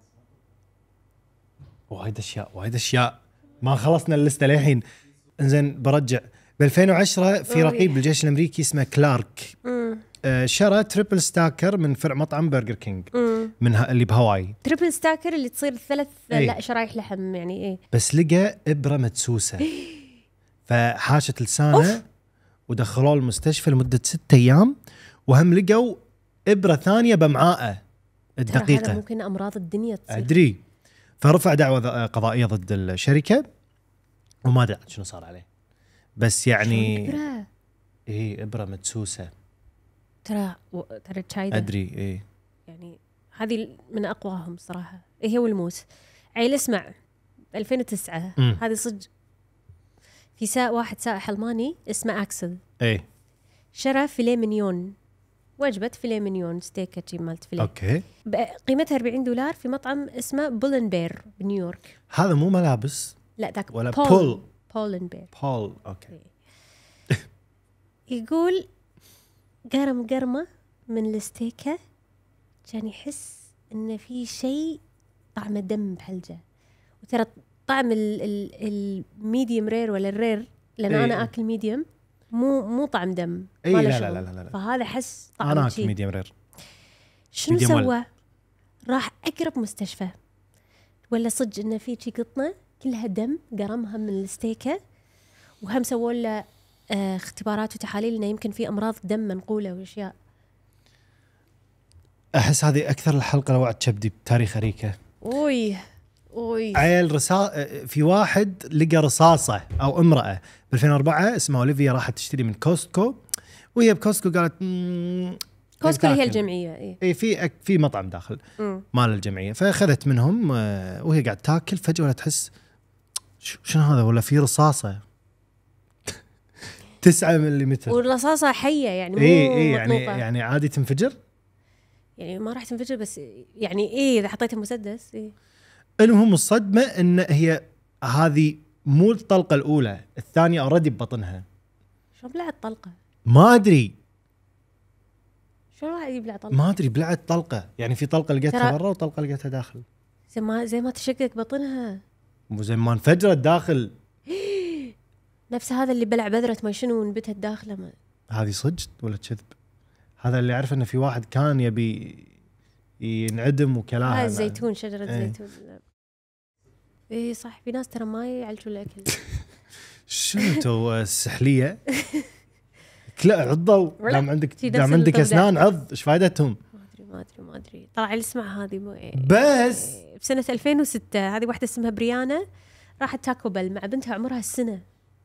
وايد اشياء وايد اشياء ما خلصنا اللسته للحين. انزين برجع ب ألفين وعشرة في رقيب بالجيش الامريكي اسمه كلارك آه شرى تريبل ستاكر من فرع مطعم برجر كينج من ها اللي بهواي. تريبل ستاكر اللي تصير ثلاث إيه. لا شرايح لحم يعني ايه. بس لقى ابره مدسوسه فحاشت لسانه ودخلوه المستشفى لمده ستة ايام، وهم لقوا ابره ثانيه بامعائه ترى الدقيقه. هذا ممكن امراض الدنيا تصير. ادري. فرفع دعوه ذ- قضائيه ضد الشركه وما ادري شنو صار عليه، بس يعني إبرة. ايه ابره مدسوسه. ترى و... ترى تشايدا ادري ايه. يعني هذه من اقواهم صراحه هي والموس. عيل اسمع ألفين وتسعة مم. هذه صدق. في سائق واحد سائح الماني اسمه اكسل ايه شرى فيليه مينيون، وجبه فيليه مينيون ستيكه شي مالت فيليه اوكي. ب- قيمتها أربعين دولار في مطعم اسمه بولن بير بنيويورك. هذا مو ملابس لا ذاك ولا بول. بول. بولن بير. بول اوكي. يقول قرم قرمه من الستيكه كان يحس انه في شيء طعم دم بحلجه. وترى طعم ال- ال- الميديوم رير ولا الرير، لان إيه. انا اكل ميديوم، مو مو طعم دم. إيه، ما له لا، شغل. لا، لا، لا، لا. فهذا حس طعم انا اكل شي. ميديوم رير. شنو medium well. سوى؟ راح اقرب مستشفى، ولا صدق انه في شي قطنه كلها دم قرمها من الستيكه، وهم سووا له آه، اختبارات وتحاليل انه يمكن في امراض دم منقوله واشياء. احس هذه اكثر الحلقه لوعت كبدي بتاريخ اريكا. اوي اوي عيل رسا... في واحد لقى رصاصه او امراه ب ألفين وأربعة اسمها اوليفيا، راحت تشتري من كوستكو، وهي بكوستكو قالت مم... كوسكو اللي هي تاكل. الجمعيه. اي اي في أك- في مطعم داخل مم. مال الجمعيه، فاخذت منهم آه، وهي قاعده تاكل، فجاه ولا تحس ش- شنو هذا، ولا في رصاصه تسعة مليمتر. والرصاصه حيه يعني مو اي اي يعني مطلوطة. يعني عادي تنفجر. يعني ما راح تنفجر، بس يعني ايه اذا حطيتها مسدس. إيه. المهم الصدمه ان هي هذه مو الطلقه الاولى، الثانيه اوريدي ببطنها. شلون بلعت طلقه؟ ما ادري شلون راح يبلع طلقه؟ ما ادري بلعت طلقه، يعني في طلقه لقيتها ترى- برا وطلقه لقيتها داخل، زي ما زي ما تشقق بطنها، وزي ما انفجرت داخل. نفس هذا اللي بلع بذره ما شنو ونبتها داخله. ما هذه صدق ولا كذب؟ هذا اللي اعرف انه في واحد كان يبي ينعدم وكلاها. هاي الزيتون، شجره إيه. زيتون. اي صح، في ناس ترى ما يعالجوا الاكل. شنو تو السحليه؟ كلا عضوا، دام عندك في نفس دام عندك الضفدع. اسنان عض، ايش فائدتهم؟ ما ادري ما ادري ما ادري طلع اللي اسمع هذه مو بس بسنه ألفين وستة، هذه واحده اسمها بريانا، راحت تاكو بل مع بنتها عمرها السنه.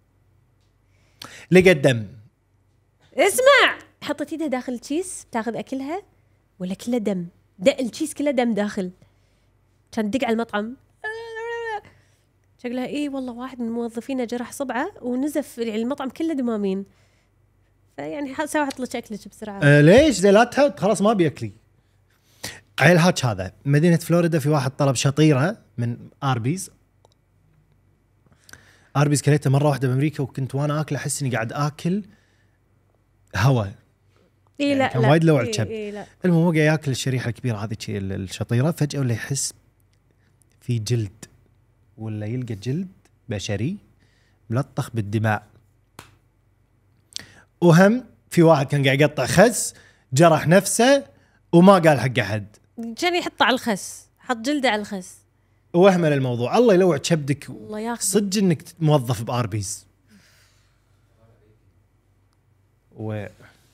لقى الدم. اسمع، حطت ايدها داخل الكيس تاخذ اكلها، ولا كله دم، دق الكيس كله دم داخل. كان تدق على المطعم، شكلها ايه والله واحد من موظفينا جرح صبعه ونزف يعني المطعم كله دمامين. فيعني سوحت لك اكلك بسرعه. آه ليش زي لا تحط خلاص ما بياكلي. عيل هاتش هذا مدينه فلوريدا، في واحد طلب شطيره من اربيز. اربيز كليته مره واحده بامريكا، وكنت وانا اكل احس اني قاعد اكل هواء. إيه يعني لا كان لا. وايد لوع إيه الشب. إيه لا. المهم هو قاعد ياكل الشريحه الكبيره هذه شي الشطيره، فجاه ولا يحس في جلد، ولا يلقى جلد بشري ملطخ بالدماء. وهم في واحد كان قاعد يقطع خس، جرح نفسه وما قال حق احد، كان يحطه على الخس، حط جلده على الخس. واهمل الموضوع. الله يلوع كبدك، الله ياخذ. صدق انك موظف باربيز. و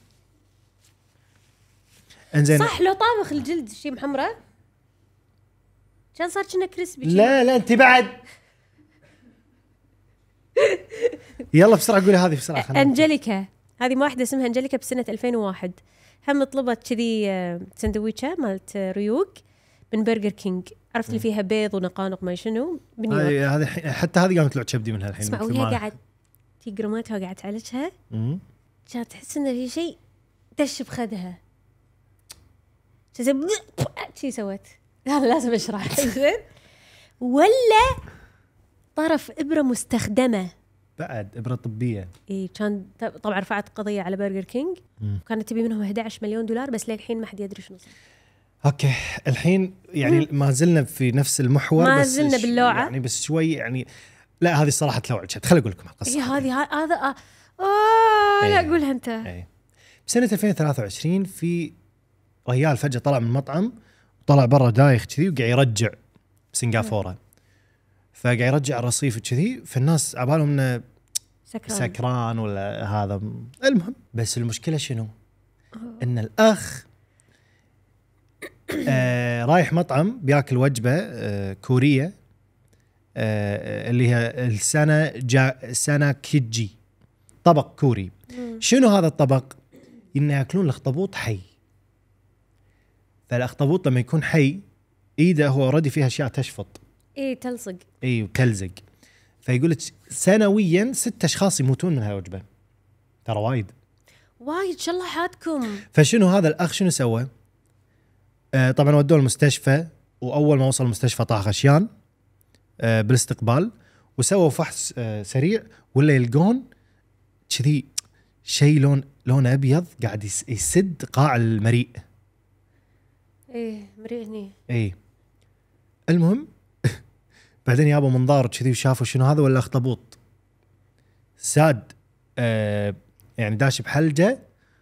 انزين. صح، لو طابخ الجلد شيء محمره كان صار كأنه كريسبي. لا لا انت بعد. يلا بسرعه قولي هذه بسرعه. خلينا انجليكا، هذه واحده اسمها انجليكا بسنه ألفين وواحد، هم طلبت كذي آه، سندويشه مالت آه، ريوق من برجر كينج، عرفت اللي فيها بيض ونقانق ما شنو بنيويورك. هذه هذه الحين- حتى هذه قامت تلوع كبدي منها الحين. اسمع، مثل وهي ما- قاعد في قرمتها قاعد تعالجها، مم. كانت تحس انه في شيء دش بخدها، شي شي سوت. هذا لازم اشرح. زين، ولا طرف ابره مستخدمه. بعد ابره طبيه. اي كان ط- طبعا رفعت قضيه على برجر كينج، مم. وكانت تبي منهم أحد عشر مليون دولار، بس للحين ما حد يدري شنو صار. اوكي الحين يعني ما زلنا في نفس المحور، ما بس زلنا ش- باللوعة. يعني بس شوي يعني. لا هذه الصراحه تلوع الشات. خليني اقول لكم القصه. اي هذه ها- هذا آه آه لا إيه. قولها انت. اي بسنه ألفين وثلاثة وعشرين في ريال فجاه طلع من المطعم، وطلع برا دايخ كذي وقاعد يرجع سنغافوره، فقاعد يرجع الرصيف وكذي، فالناس عبالهم انه سكران. سكران ولا هذا. المهم بس المشكله شنو؟ ان الاخ آه رايح مطعم بياكل وجبه آه كوريه آه اللي هي السنه جا سنه كيجي، طبق كوري. شنو هذا الطبق؟ انه ياكلون الاخطبوط حي. فالاخطبوط لما يكون حي ايده هو اوريدي فيها اشياء تشفط، اي تلصق. اي وتلزق. فيقول لك سنويا ست اشخاص يموتون من هالوجبه، ترى وايد. وايد ان شاء الله حاتكم. فشنو هذا الاخ شنو سوى؟ آه طبعا ودوه المستشفى، واول ما وصل المستشفى طاح غشيان آه بالاستقبال، وسووا فحص آه سريع، ولا يلقون كذي شيء لون لون ابيض قاعد يس- يسد قاع المريء. ايه مريء هني. اي المهم بعدين يابا منظار كذي وشافوا شنو هذا ولا اخطبوط ساد آه يعني داش بحلجه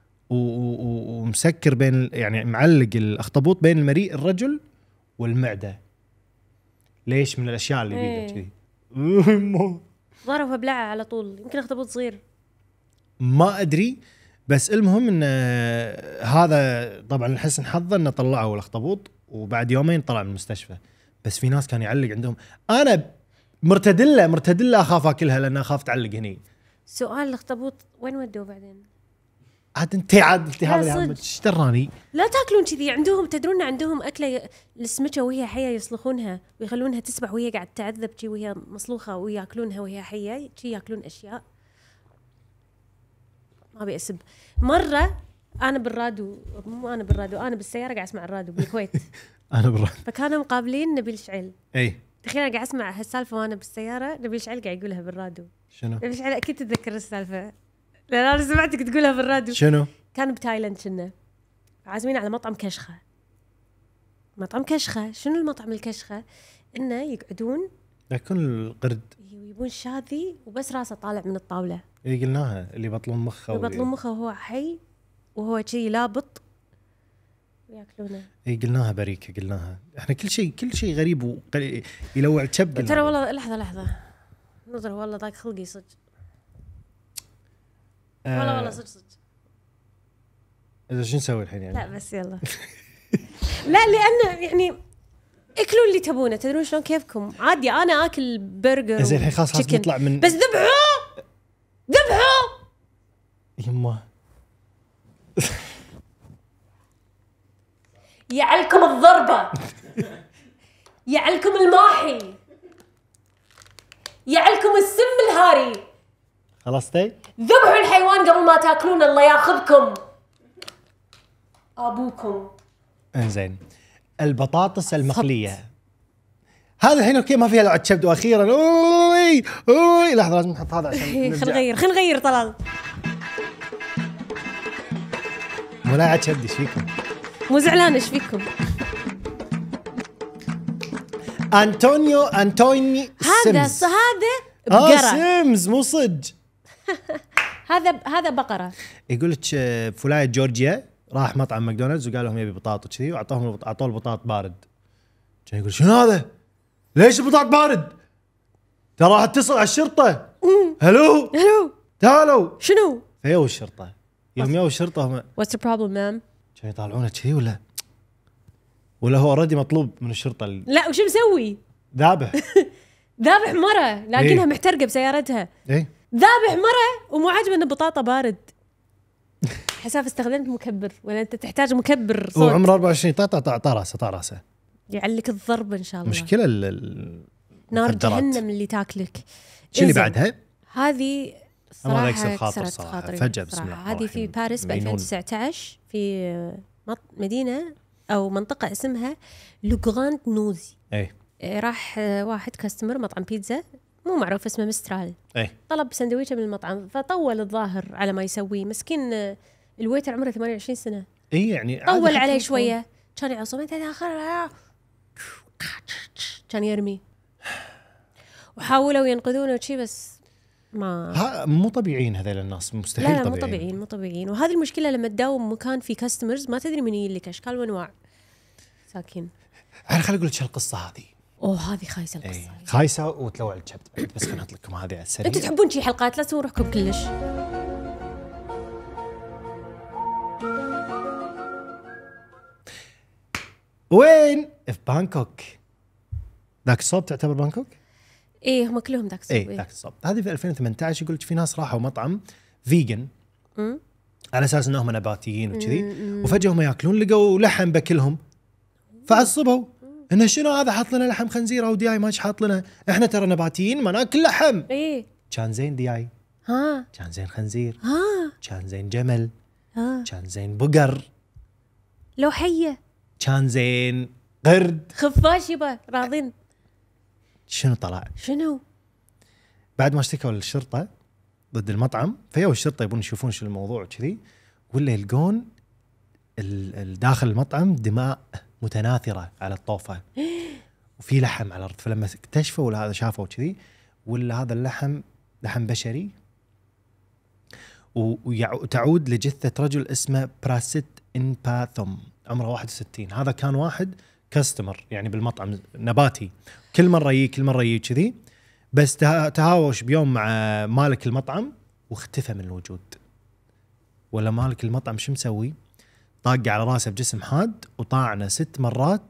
ومسكر بين يعني معلق الاخطبوط بين المريء الرجل والمعده. ليش؟ من الاشياء اللي بيده كذي. ضربها بلعه على طول. يمكن اخطبوط صغير ما ادري، بس المهم ان هذا طبعا لحسن حظه انه طلعوا الاخطبوط وبعد يومين طلع من المستشفى. بس في ناس كان يعلق عندهم. انا مرتدله مرتدله اخاف اكلها لان اخاف تعلق هني. سؤال الاخطبوط وين ودوه بعدين؟ عاد انت عاد انت لا هذا صدق. ايش دراني؟ لا تاكلون كذي. عندهم تدرون عندهم اكله السمكه وهي حيه يسلخونها ويخلونها تسبح وهي قاعد تعذب شي وهي مصلوخه وياكلونها وهي حيه شي. ياكلون اشياء ما ابي اسب. مره انا بالراديو، مو انا بالراديو، انا بالسياره قاعد اسمع الراديو بالكويت. انا برا فكانوا مقابلين نبيل شعيل. اي تخيل انا قاعد اسمع هالسالفه وانا بالسياره نبيل شعيل قاعد يقولها بالراديو. شنو؟ نبيل شعيل اكيد تتذكر السالفه لان انا سمعتك تقولها بالراديو. شنو؟ كان بتايلاند كنا عازمين على مطعم كشخه. مطعم كشخه شنو المطعم الكشخه؟ انه يقعدون يكون القرد ويبون شاذي وبس راسه طالع من الطاوله. اللي قلناها اللي بطلون مخه يبطلون مخه وهو حي وهو شي لابط وياكلونه. اي قلناها بريكه قلناها احنا كل شيء كل شيء غريب وقل... يلوع الكبد. ترى والله لحظه لحظه نظر والله ضاق خلقي صدق. آه والله والله صدق صدق. اذا شو نسوي الحين يعني؟ لا بس يلا. لا لأنه يعني اكلوا اللي تبونه. تدرون شلون كيفكم عادي انا اكل برجر زين الحين خلاص خلاص نطلع من بس ذبحوا ذبحوا يمه. يعلكم الضربه يعلكم الماحي يعلكم السم الهاري. خلصتي؟ ذبحوا الحيوان قبل ما تاكلون الله ياخذكم ابوكم. انزين البطاطس المقليه هذا الحين اوكي ما فيها لعب كبد. واخيرا اوي اوي لحظه لازم نحط هذا عشان خل نغير خل نغير طلال. ملاعب كبد ايش فيكم؟ مو زعلان ايش فيكم؟ انطونيو انطوني هذا سيمز. هذا اه بقرة. سيمز مو صدق. هذا هذا بقره. يقول لك في ولايه جورجيا راح مطعم ماكدونالدز وقال لهم يبي بطاطا كذي واعطوهم اعطوه البطاط بارد. كان يقول شنو هذا؟ ليش البطاط بارد؟ ترى راح اتصل على الشرطه. هلو هلو تعالوا. شنو؟ فيو الشرطه. يوم يو الشرطه هم What's the problem ma'am؟ كانوا يطالعونه كذي ولا ولا هو اوريدي مطلوب من الشرطه. لا وش مسوي؟ ذابح. ذابح مره لاقينها إيه؟ محترقه بسيارتها. ايه ذابح مره ومو عاجبه انه بطاطا بارد. حساف استخدمت مكبر ولا انت تحتاج مكبر هو صوت. عمره أربعة وعشرين. طا طا طا طا راسه طا راسه. يعلك الضرب ان شاء الله. مشكله ال- ال- نار المخدرات. جهنم اللي تاكلك. شو اللي إنزين، بعدها؟ هذه الله لا صراحة يكسر خاطر كسرت صراحة. خاطري فجأة بسم صراحة. الله الرحمن هذه في الرحيم. باريس ب مينون. ألفين وتسعة عشر في مط- مدينة أو منطقة اسمها لو غراند نوزي. ايه إيه، راح آه، واحد كاستمر مطعم بيتزا مو معروف اسمه مسترال. ايه طلب سندويشة من المطعم فطول الظاهر على ما يسويه. مسكين آه، الويتر عمره ثمانية وعشرين سنة. ايه يعني عادي طول حتى عليه لو شوية كان يعصب انت داخل كان يرمي وحاولوا ينقذونه وشي بس ما ها مو طبيعيين هذول الناس مستحيل لا لا مو طبيعيين. طبيعيين مو طبيعيين. وهذه المشكله لما تداوم مكان في كاستمرز ما تدري من يجي لك اشكال وانواع ساكين. انا خليني اقول لك القصه هذه. اوه هذه خايسه القصه. ايه خايسه وتلوع الكبد بعد. بس خليني احط لكم هذه على السريع. انتوا تحبون شي حلقات لا تسوون روحكم كلش. وين؟ في بانكوك. ذاك الصوب تعتبر بانكوك؟ ايه هم كلهم ذاك الصوب. ايه ذاك الصوب. هذه في ألفين وثمانية عشر يقول لك في ناس راحوا مطعم فيجن أمم. على اساس انهم نباتيين وكذي وفجاه هم ياكلون لقوا لحم باكلهم فعصبوا انه شنو هذا حاط لنا لحم خنزير او دياي ما حاط لنا احنا ترى نباتيين ما ناكل لحم. ايه كان زين دياي ها كان زين خنزير ها كان زين جمل ها كان زين بقر لو حيه كان زين قرد. خفاش يبا راضين. شنو طلع؟ شنو؟ بعد ما اشتكوا للشرطه ضد المطعم فيو الشرطه يبون يشوفون شو الموضوع وكذي ولا يلقون ال- ال- داخل المطعم دماء متناثره على الطوفه وفي لحم على الارض. فلما اكتشفوا ولا هذا شافوا كذي ولا هذا اللحم لحم بشري، وتعود لجثه رجل اسمه براسيت انباثوم عمره واحد وستين. هذا كان واحد كاستمر يعني بالمطعم نباتي، كل مره يجي كل مره يجي كذي، بس تهاوش بيوم مع مالك المطعم واختفى من الوجود. ولا مالك المطعم شو مسوي؟ طاق على راسه بجسم حاد وطاعنه ست مرات،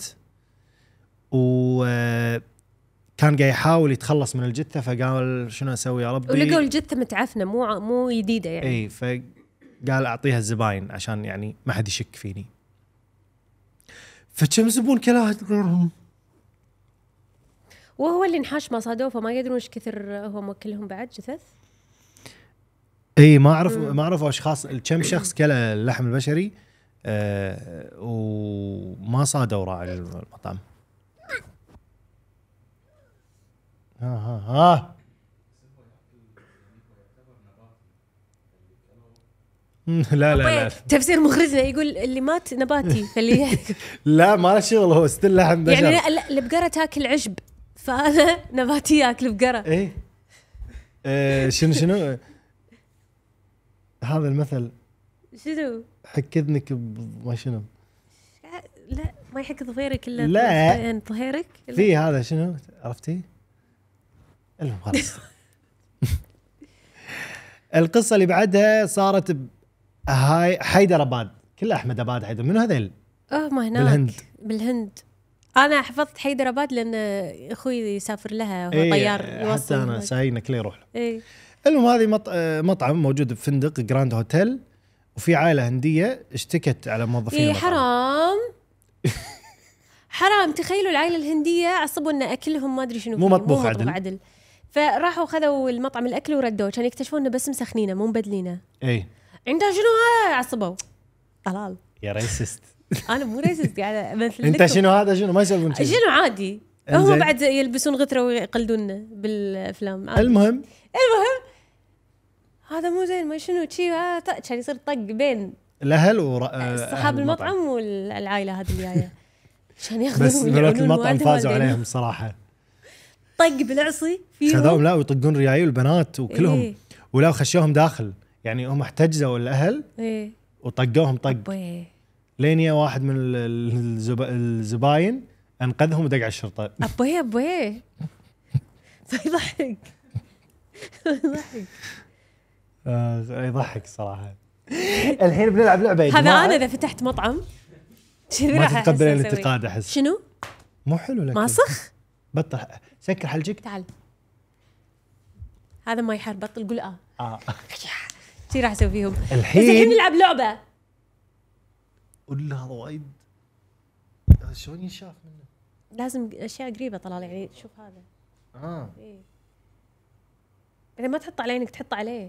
وكان قاعد يحاول يتخلص من الجثه، فقال شنو اسوي يا ربي؟ ولقوا الجثه متعفنه مو مو جديده يعني. اي فقال اعطيها الزباين عشان يعني ما حد يشك فيني. فكم زبون كلاهت غيرهم، وهو اللي انحاش ما صادوه، فما يدرون ايش كثر هو موكلهم بعد جثث. اي ما اعرف ما اعرفوا اشخاص كم شخص كلا اللحم البشري، آه وما صادوا راعي المطعم. ها ها ها لا لا لا تفسير مخرجنا يقول اللي مات نباتي فاللي لا ما له شغل، هو ستيل لحم بشر يعني. البقره تاكل عشب، فانا نباتي اكل بقره. ايه آه شنو شنو هذا المثل؟ شنو حك اذنك ما شنو؟ لا ما يحك ظفيرك الا لا ظهيرك في هذا شنو عرفتي؟ المهم خلاص. القصه اللي بعدها صارت هاي حيدراباد، كل احمد اباد حيدر. منو هذيل؟ اه ما هناك بالهند. بالهند انا حفظت حيدراباد لان اخوي يسافر لها، هو ايه طيار يوصل. حتى انا ساينك ليه يروح. ايه المهم هذه مط... مطعم موجود بفندق جراند هوتيل، وفي عائله هنديه اشتكت على موظفين إيه المطعم. حرام حرام. تخيلوا العائله الهنديه عصبوا ان اكلهم ما ادري شنو مو فيه. مطبوخ مو عدل. عدل. فراحوا خذوا المطعم الاكل وردوه، كان يكتشفون انه بس مسخنينه مو مبدلينه. اي عندها شنو هذا؟ عصبوا طلال. يا ريسست. انا مو ريسست قاعده امثل انت لكم. شنو هذا شنو ما يسوون كذي؟ شنو عادي انزين. هم بعد يلبسون غتره ويقلدوننا بالافلام عادي. المهم المهم هذا مو زين ما شنو شي آه، ط- كان يصير طق بين الاهل ور... اصحاب المطعم والعائله هذه اللي جايه. كان بس ياخذون ملوك يعونون المطعم والدهم فازوا والدينهم. عليهم الصراحه. طق بالعصي فيهم. خذوهم لا ويطقون ريايل البنات وكلهم. إيه. ولا خشوهم داخل يعني هم احتجزوا الاهل ايه وطقوهم طق. أبوي. لين يا واحد من ال- الزب... الزباين انقذهم ودق على الشرطه. ابوي ابوي فيضحك يضحك. آه يضحك صراحه. الحين بنلعب لعبه يا هذا جماعة. انا اذا فتحت مطعم ما تتقبل الانتقاد احس. شنو؟ مو حلو لك. ماسخ؟ بطل سكر حلجك. تعال هذا ما يحار بطل قول اه اه شي راح اسوي فيهم. بس الحين الحين نلعب لعبه. ولا هذا وايد شلون ينشاف منه؟ لازم اشياء قريبه طلال يعني. شوف هذا اه ايه بعدين ما تحط على عينك تحط عليه.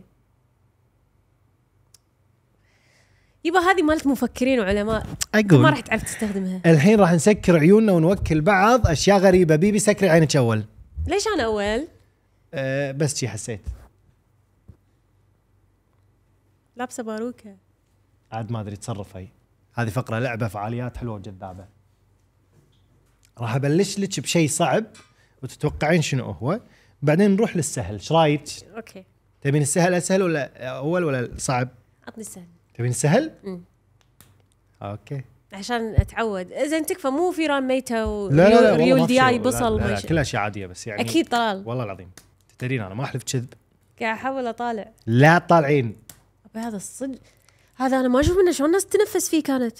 يبا هذه مالت مفكرين وعلماء. اقول ما راح تعرف تستخدمها. الحين راح نسكر عيوننا ونوكل بعض اشياء غريبه. بيبي سكري عينك اول. ليش انا اول؟ أه بس شي حسيت لابسه باروكه. عاد ما ادري تصرف. هي هذه فقره لعبه فعاليات حلوه وجذابه. راح ابلش لك بشيء صعب وتتوقعين شنو هو، بعدين نروح للسهل. ايش رايك؟ اوكي تبين السهل اسهل ولا اول ولا الصعب؟ عطني السهل. تبين السهل؟ امم اوكي. عشان اتعود. زين تكفى مو فيران ميته لا لا لا والله وريول ما في دياي شيء. بصل لا لا ما لا يش- كلها اشياء عاديه بس يعني اكيد طلال. والله العظيم تدرين انا ما احلف كذب. قاعد احاول اطالع. لا طالعين. ابي هذا الصدق. هذا انا ما اشوف منه شلون الناس تنفس فيه كانت.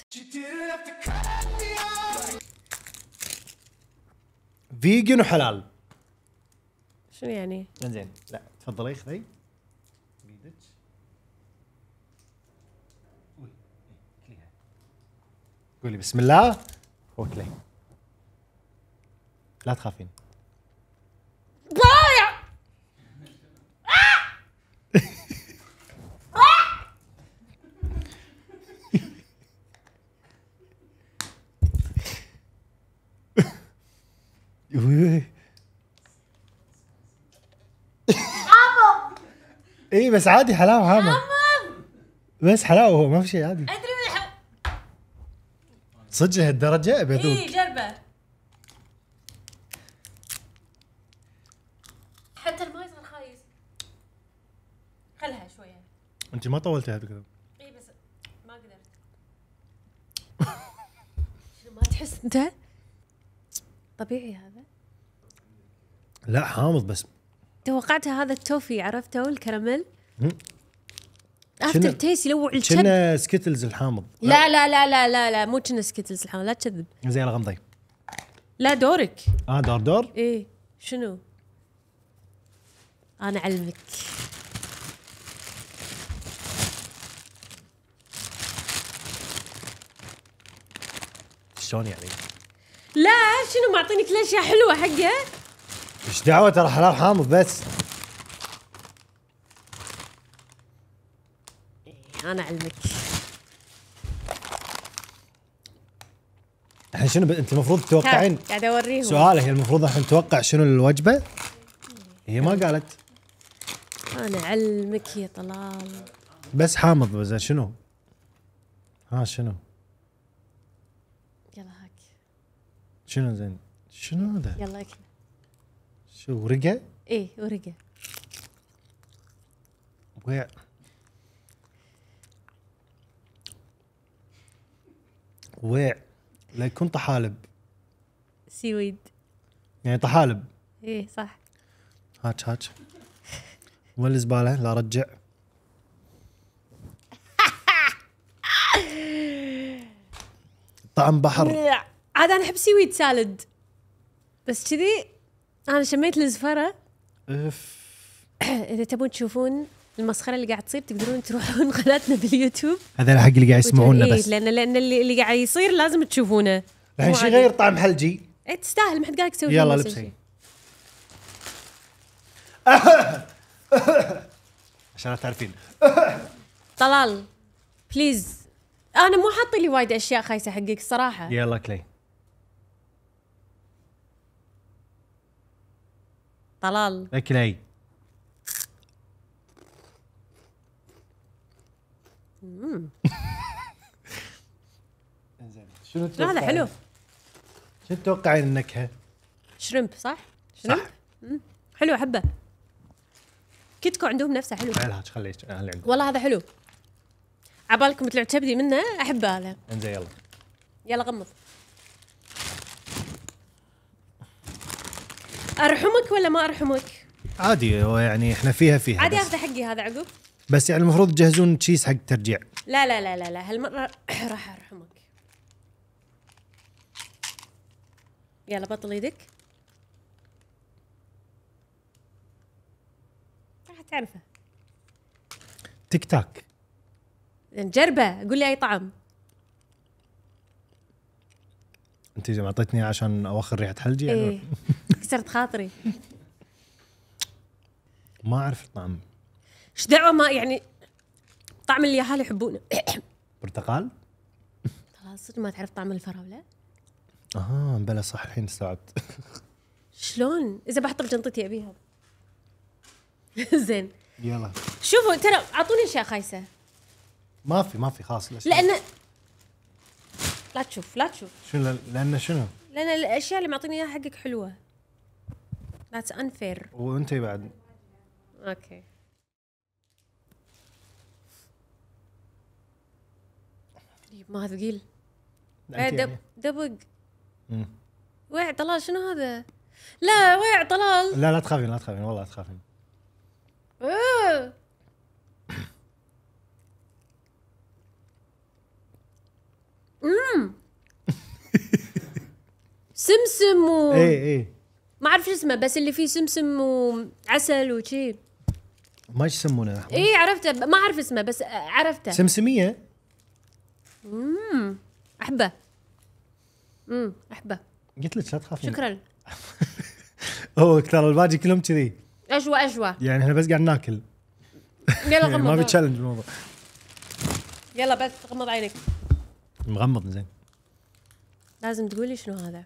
فيجن وحلال. شنو يعني؟ زين لا تفضلي خذي بيدك. قولي بسم الله وكلي. لا تخافين. ضايع. اي بس عادي حلاوه هامه. بس حلاوه هو ما في شيء عادي. ادري صدق لهالدرجه ابي اذوق. اي جربه. انت ما طولتي هذا كذا. اي بس ما قدرت. شو ما تحس انت؟ طبيعي هذا. لا حامض بس. توقعتها هذا التوفي عرفته والكراميل. مم. افتر شنو- تيست يلوع الشب. كنا سكيتلز الحامض. لا لا لا لا لا لا مو كنا سكيتلز الحين لا تكذب. زين يلا غمضي. لا دورك. اه دور دور. ايه شنو؟ انا اعلمك. شلون يعني؟ لا شنو معطيني كل اشياء حلوه حقه. ايش دعوه ترى حلال حامض بس. انا اعلمك. الحين شنو ب... انت المفروض تتوقعين قاعد اوريهم. سؤالك، هي المفروض الحين نتوقع شنو الوجبه؟ هي ما قالت انا اعلمك يا طلال. بس حامض. بس شنو؟ ها شنو؟ يلا هاك. شنو زين؟ شنو هذا؟ يلا اكل. شو رقه؟ ايه ورقه. ويع ويع لا يكون طحالب، سيويد. يعني طحالب. ايه صح. هاك هاك وين الزباله؟ لا رجع. طعم بحر. عاد انا احب سيويد سالد بس كذي. انا شميت الزفره. اف اذا تبون تشوفون المسخره اللي قاعد تصير تقدرون تروحون قناتنا باليوتيوب. هذا حق اللي قاعد يسمعونا إيه، بس. لان لان اللي, اللي قاعد يصير لازم تشوفونه. الحين مو شي عادي. غير طعم حلجي. ايه تستاهل، ما حد قالك تسوي يلا نفس لبسي. الشيء. عشان لا تعرفين. طلال بليز، انا مو حاطه لي وايد اشياء خايسه حقك الصراحه. يلا كلي. طلال اكلي. زين شنو لا تتوقعين؟ هذا حلو. شو تتوقعين النكهه؟ شرمب صح؟ شرمب؟ صح. حلو احبه. كيتكو عندهم نفسه حلو. تعال هاك خليه اللي عندك. والله هذا حلو. عبالكم طلعوا تبدي منه، احب هذا. انزين يلا. يلا غمض. ارحمك ولا ما ارحمك؟ عادي هو يعني احنا فيها فيها عادي بس. اخذ حقي هذا عقب. بس يعني المفروض تجهزون تشيز حق ترجيع. لا لا لا لا لا هالمره راح ارحمك. يلا بطل ايدك. راح تعرفه. تيك تاك. نجربه، قول لي اي طعم. انت اذا معطيتني عشان اوخر ريحه حلجي يعني ايه كسرت خاطري. ما اعرف الطعم. ايش دعوه ما يعني طعم اللي اهالي يحبونه. برتقال؟ خلاص صدق ما تعرف طعم الفراوله؟ اها بلا صح الحين استوعبت. شلون؟ اذا بحط بجنطتي ابيها. زين يلا شوفوا ترى اعطوني اشياء خايسه. ما في ما في خلاص. ليش؟ لان لا تشوف لا تشوف شنو لان شنو؟ لان الاشياء اللي معطيني اياها حقك حلوه. That's unfair. وانت بعد اوكي ما هذا ثقيل. أنت دب يعني. دبق. مم. ويع طلال شنو هذا؟ لا ويع طلال. لا لا تخافين لا تخافين والله لا تخافين. آه. امم سمسم و اي اي ما اعرف شو اسمه بس اللي فيه سمسم وعسل وشي. ما ايش يسمونه؟ اي عرفته ما اعرف اسمه بس عرفته. سمسميه. امم احبه. امم احبه. قلت لك لا تخافين. شكرا. هو ترى الباقي كلهم كذي اشوى اشوى. يعني احنا بس قاعد ناكل. يلا يعني ما في غمض. تشالنج الموضوع. يلا بس غمض عينك. مغمض زين. لازم تقولي شنو هذا.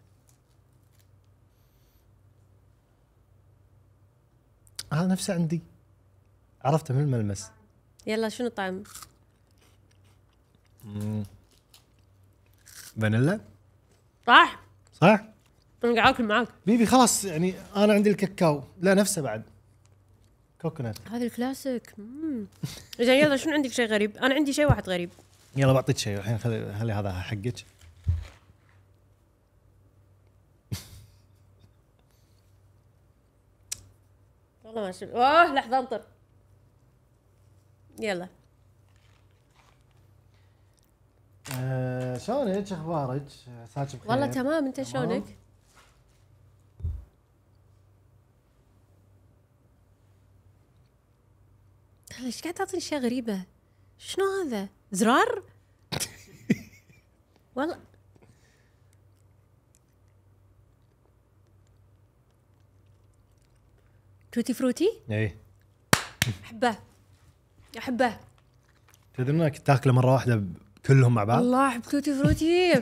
هذا نفسه عندي. عرفته من الملمس. يلا شنو الطعم؟ فانيلا صح؟ صح؟ انا قاعد اكل معاك. بيبي خلاص يعني انا عندي الكاكاو. لا نفسه بعد كوكونات. هذا الكلاسيك. امم زين يلا شنو عندك شيء غريب؟ انا عندي شيء واحد غريب. يلا بعطيك شيء الحين. خلي خلي هذا حقك. والله ما شوف. اوه لحظه انطر. يلا آه شلونك اخبارك؟ عساك بخير. والله تمام. انت شلونك؟ ايش قاعد تعطيني اشياء غريبه؟ شنو هذا؟ زرار؟ والله توتي فروتي؟ اي احبه احبه. تدري انك تاكله مره واحده كلهم مع بعض؟ الله احب توتي فروتي.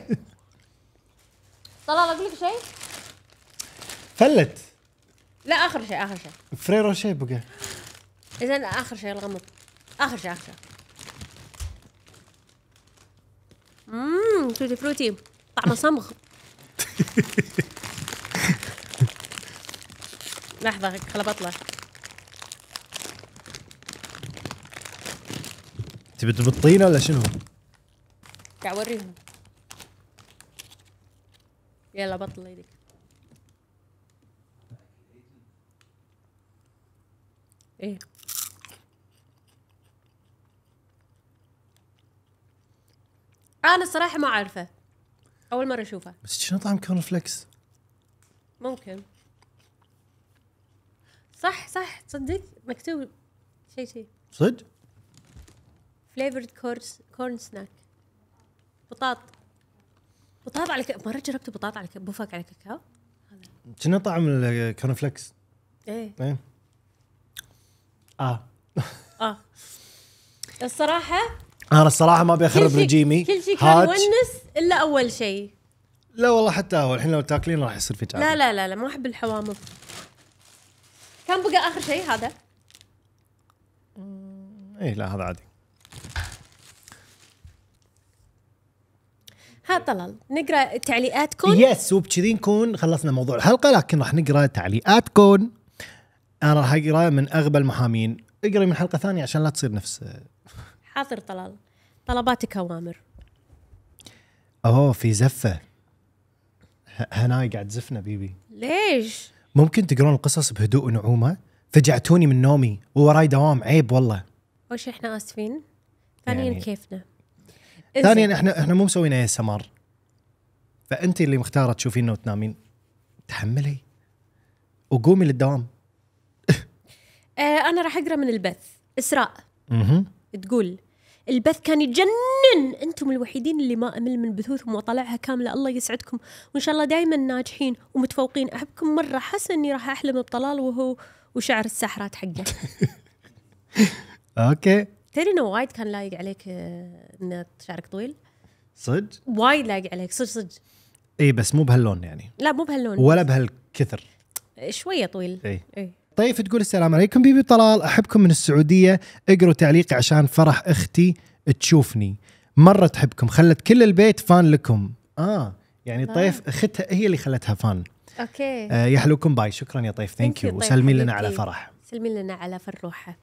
طلال اقول لك شيء؟ فلت. لا اخر شيء اخر شيء. فريرو شيء بقى. اذا اخر شيء الغمض. اخر شيء اخر شيء. اممم توتي فروتي طعمه صمغ. لحظه خل بطلع. تبي تبطينه ولا شنو؟ قاعد اوريهم. يلا بطل ايدك. ايه انا الصراحه ما اعرفه، اول مره اشوفه. بس شنو طعم كورن فليكس؟ ممكن صح صح تصدق مكتوب شيء شيء صدق؟ فليفرد كورس كورن سناك. بطاط بطاط على ك... مره جربت بطاط على ك... بوفاك على كاكاو. شنو طعم الكورن فليكس؟ ايه ايه اه اه الصراحه انا الصراحه ما ابي اخرب كل شيء- رجيمي. كل شيء كان هات. يونس الا اول شيء. لا والله حتى هو الحين لو تاكلين راح يصير فيك لا لا لا لا ما احب الحوامض. كان بقى اخر شيء هذا. ايه لا هذا عادي. ها طلال نقرا تعليقاتكم. يس وبكذي نكون خلصنا موضوع الحلقه، لكن راح نقرا تعليقاتكم. انا راح اقرا من اغبى المحامين. اقري من حلقه ثانيه عشان لا تصير نفس. حاضر طلال. طلباتك اوامر. اوه في زفه. ه- هناي قاعد زفنا بيبي. ليش؟ ممكن تقرون القصص بهدوء ونعومه؟ فجعتوني من نومي ووراي دوام، عيب والله. اول شيء احنا اسفين. ثانيا يعني- كيفنا. ثانيا احنا احنا مو مسوين اي سمر، فانت اللي مختاره تشوفينه وتنامين. تحملي وقومي للدوام. آه انا راح اقرا من البث. اسراء اها تقول البث كان يجنن، انتم الوحيدين اللي ما امل من بثوثكم واطلعها كامله. الله يسعدكم وان شاء الله دائما ناجحين ومتفوقين. احبكم مره. حاسه اني راح احلم بطلال وهو وشعر السحرات حقه. اوكي تدري انه وايد كان لايق عليك آه، ان شعرك طويل. صدق. وايد لايق عليك صدق صدق. اي بس مو بهاللون يعني، لا مو بهاللون ولا بهالكثر. شويه طويل. اي اي طيب تقول السلام عليكم بيبي طلال، احبكم من السعوديه. اقروا تعليقي عشان فرح اختي تشوفني. مره تحبكم، خلت كل البيت فان لكم. اه يعني طيف اختها هي اللي خلتها فان. اوكي آه يحلوكم باي. شكرا يا طيف. ثانك Thank you يو طيب وسلمي لنا حبيبتي. على فرح. سلمي لنا على فروحه.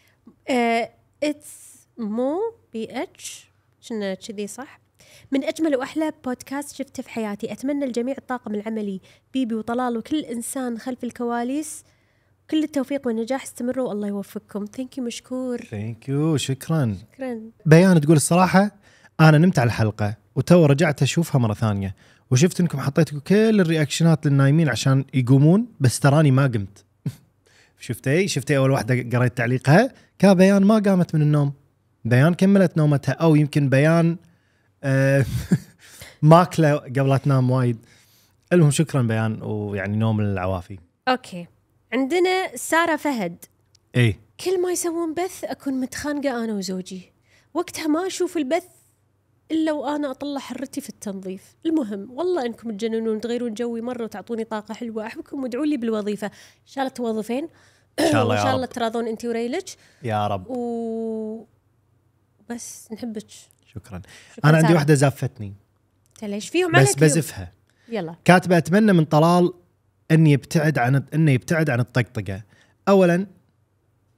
اتس مو بي اتش شنو كذي صح. من اجمل واحلى بودكاست شفته في حياتي. اتمنى الجميع الطاقم العملي بيبي وطلال وكل انسان خلف الكواليس كل التوفيق والنجاح. استمروا الله يوفقكم. ثانك يو مشكور. ثانك يو شكرا. شكرا. بيان تقول الصراحه انا نمت على الحلقه وتو رجعت اشوفها مره ثانيه، وشفت انكم حطيتوا كل الرياكشنات للنايمين عشان يقومون، بس تراني ما قمت. شفتي شفتي اول واحده قريت تعليقها كا بيان ما قامت من النوم. بيان كملت نومتها، او يمكن بيان آه ماكله قبل لا تنام وايد. المهم شكرا بيان، ويعني نوم العوافي. اوكي عندنا ساره فهد. ايه كل ما يسوون بث اكون متخانقه انا وزوجي، وقتها ما اشوف البث الا وانا اطلع حرتي في التنظيف. المهم والله انكم تجننون تغيرون جوي مره وتعطوني طاقه حلوه. احبكم وادعوا لي بالوظيفه ان شاء الله توظفين. ان شاء الله وان يا شاء رب. الله تراضون انت وريلج يا رب. و بس نحبك. شكرا. شكراً انا عندي سارة. واحده زافتني ليش فيهم بس عليك يوم. بزفها. يلا كاتبه اتمنى من طلال اني يبتعد عن انه يبتعد عن الطقطقه. اولا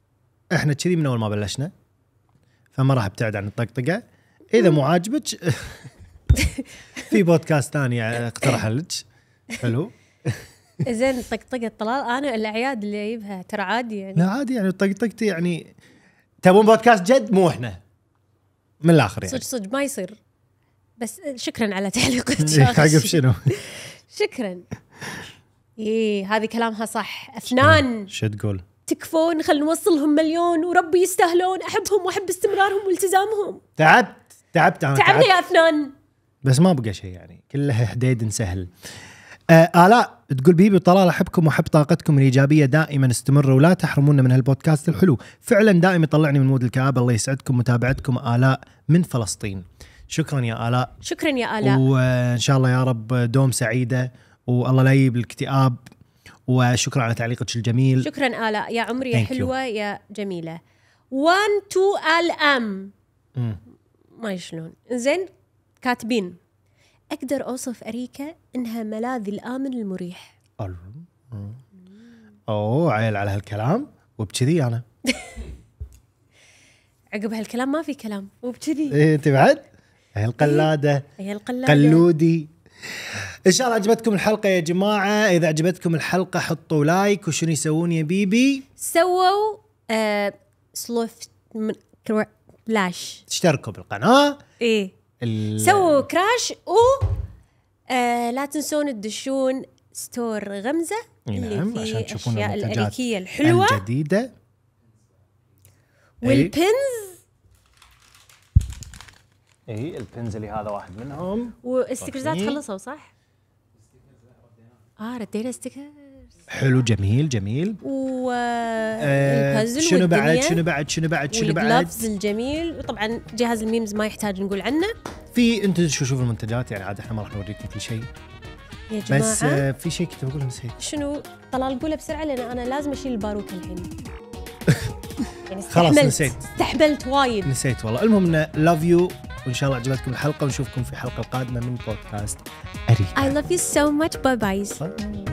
احنا كذي من اول ما بلشنا، فما راح ابتعد عن الطقطقه. اذا مو عاجبك في بودكاست ثاني اقترح لك حلو. زين طقطقه طلال انا الاعياد اللي اجيبها ترى عادي يعني. لا عادي يعني طقطقتي يعني. تبون بودكاست جد مو احنا من الاخر يعني. صدق صدق ما يصير. بس شكرا على تعليقك. عقب شنو؟ شكرا. ايه هذه كلامها صح. افنان شو تقول؟ تكفون خل نوصلهم مليون وربي يستاهلون. احبهم واحب استمرارهم والتزامهم. تعبت تعبت انا تعبنا يا افنان. بس ما بقى شيء يعني كلها حديد سهل. آه آلاء تقول بيبي وطلال احبكم واحب طاقتكم الايجابيه دائما استمروا ولا تحرمونا من هالبودكاست الحلو، فعلا دائما يطلعني من مود الكآبه. الله يسعدكم. متابعتكم آلاء من فلسطين. شكرا يا آلاء. شكرا يا آلاء. وان شاء الله يا رب دوم سعيده والله لا يجيب الاكتئاب. وشكرا على تعليقك الجميل. شكرا آلاء يا عمري يا Thank حلوه you. يا جميله. وان تو ال ام ما شلون. زين كاتبين اقدر اوصف اريكا انها ملاذي الامن المريح. اوه عيل على هالكلام وبكذي انا. عقب هالكلام ما في كلام وبكذي. ايه انت بعد هي القلاده هي القلاده قلودي. ان شاء الله عجبتكم الحلقه يا جماعه. اذا عجبتكم الحلقه حطوا لايك. وشنو يسوون يا بيبي؟ سووا آه سلوف فلاش. اشتركوا بالقناه. ايه ال... سووا كراش و آه لا تنسون تدشون ستور غمزه اللي نعم فيه عشان تشوفون الاشياء المنتجات الامريكيه الحلوه الجديده والبنز. اي البنز اللي هذا واحد منهم. واستيكرزات طيب. خلصوا صح؟ اه ردينا ستيكر. حلو جميل جميل. و آه البازل شنو بعد والدنيا شنو بعد شنو بعد شنو بعد والجلافز الجميل. وطبعا جهاز الميمز ما يحتاج نقول عنه. في انتم شو شوفوا المنتجات يعني عاد احنا ما راح نوريكم كل شيء. يا جماعه بس آه في شيء كنت بقوله نسيت. شنو طلال قوله بسرعه لان انا لازم اشيل الباروكه الحين. يعني خلاص استحملت نسيت. استحملت وايد. نسيت والله. المهم لاف يو وان شاء الله عجبتكم الحلقه ونشوفكم في الحلقه القادمه من بودكاست أريكا. I love you so much. Bye bye. Bye.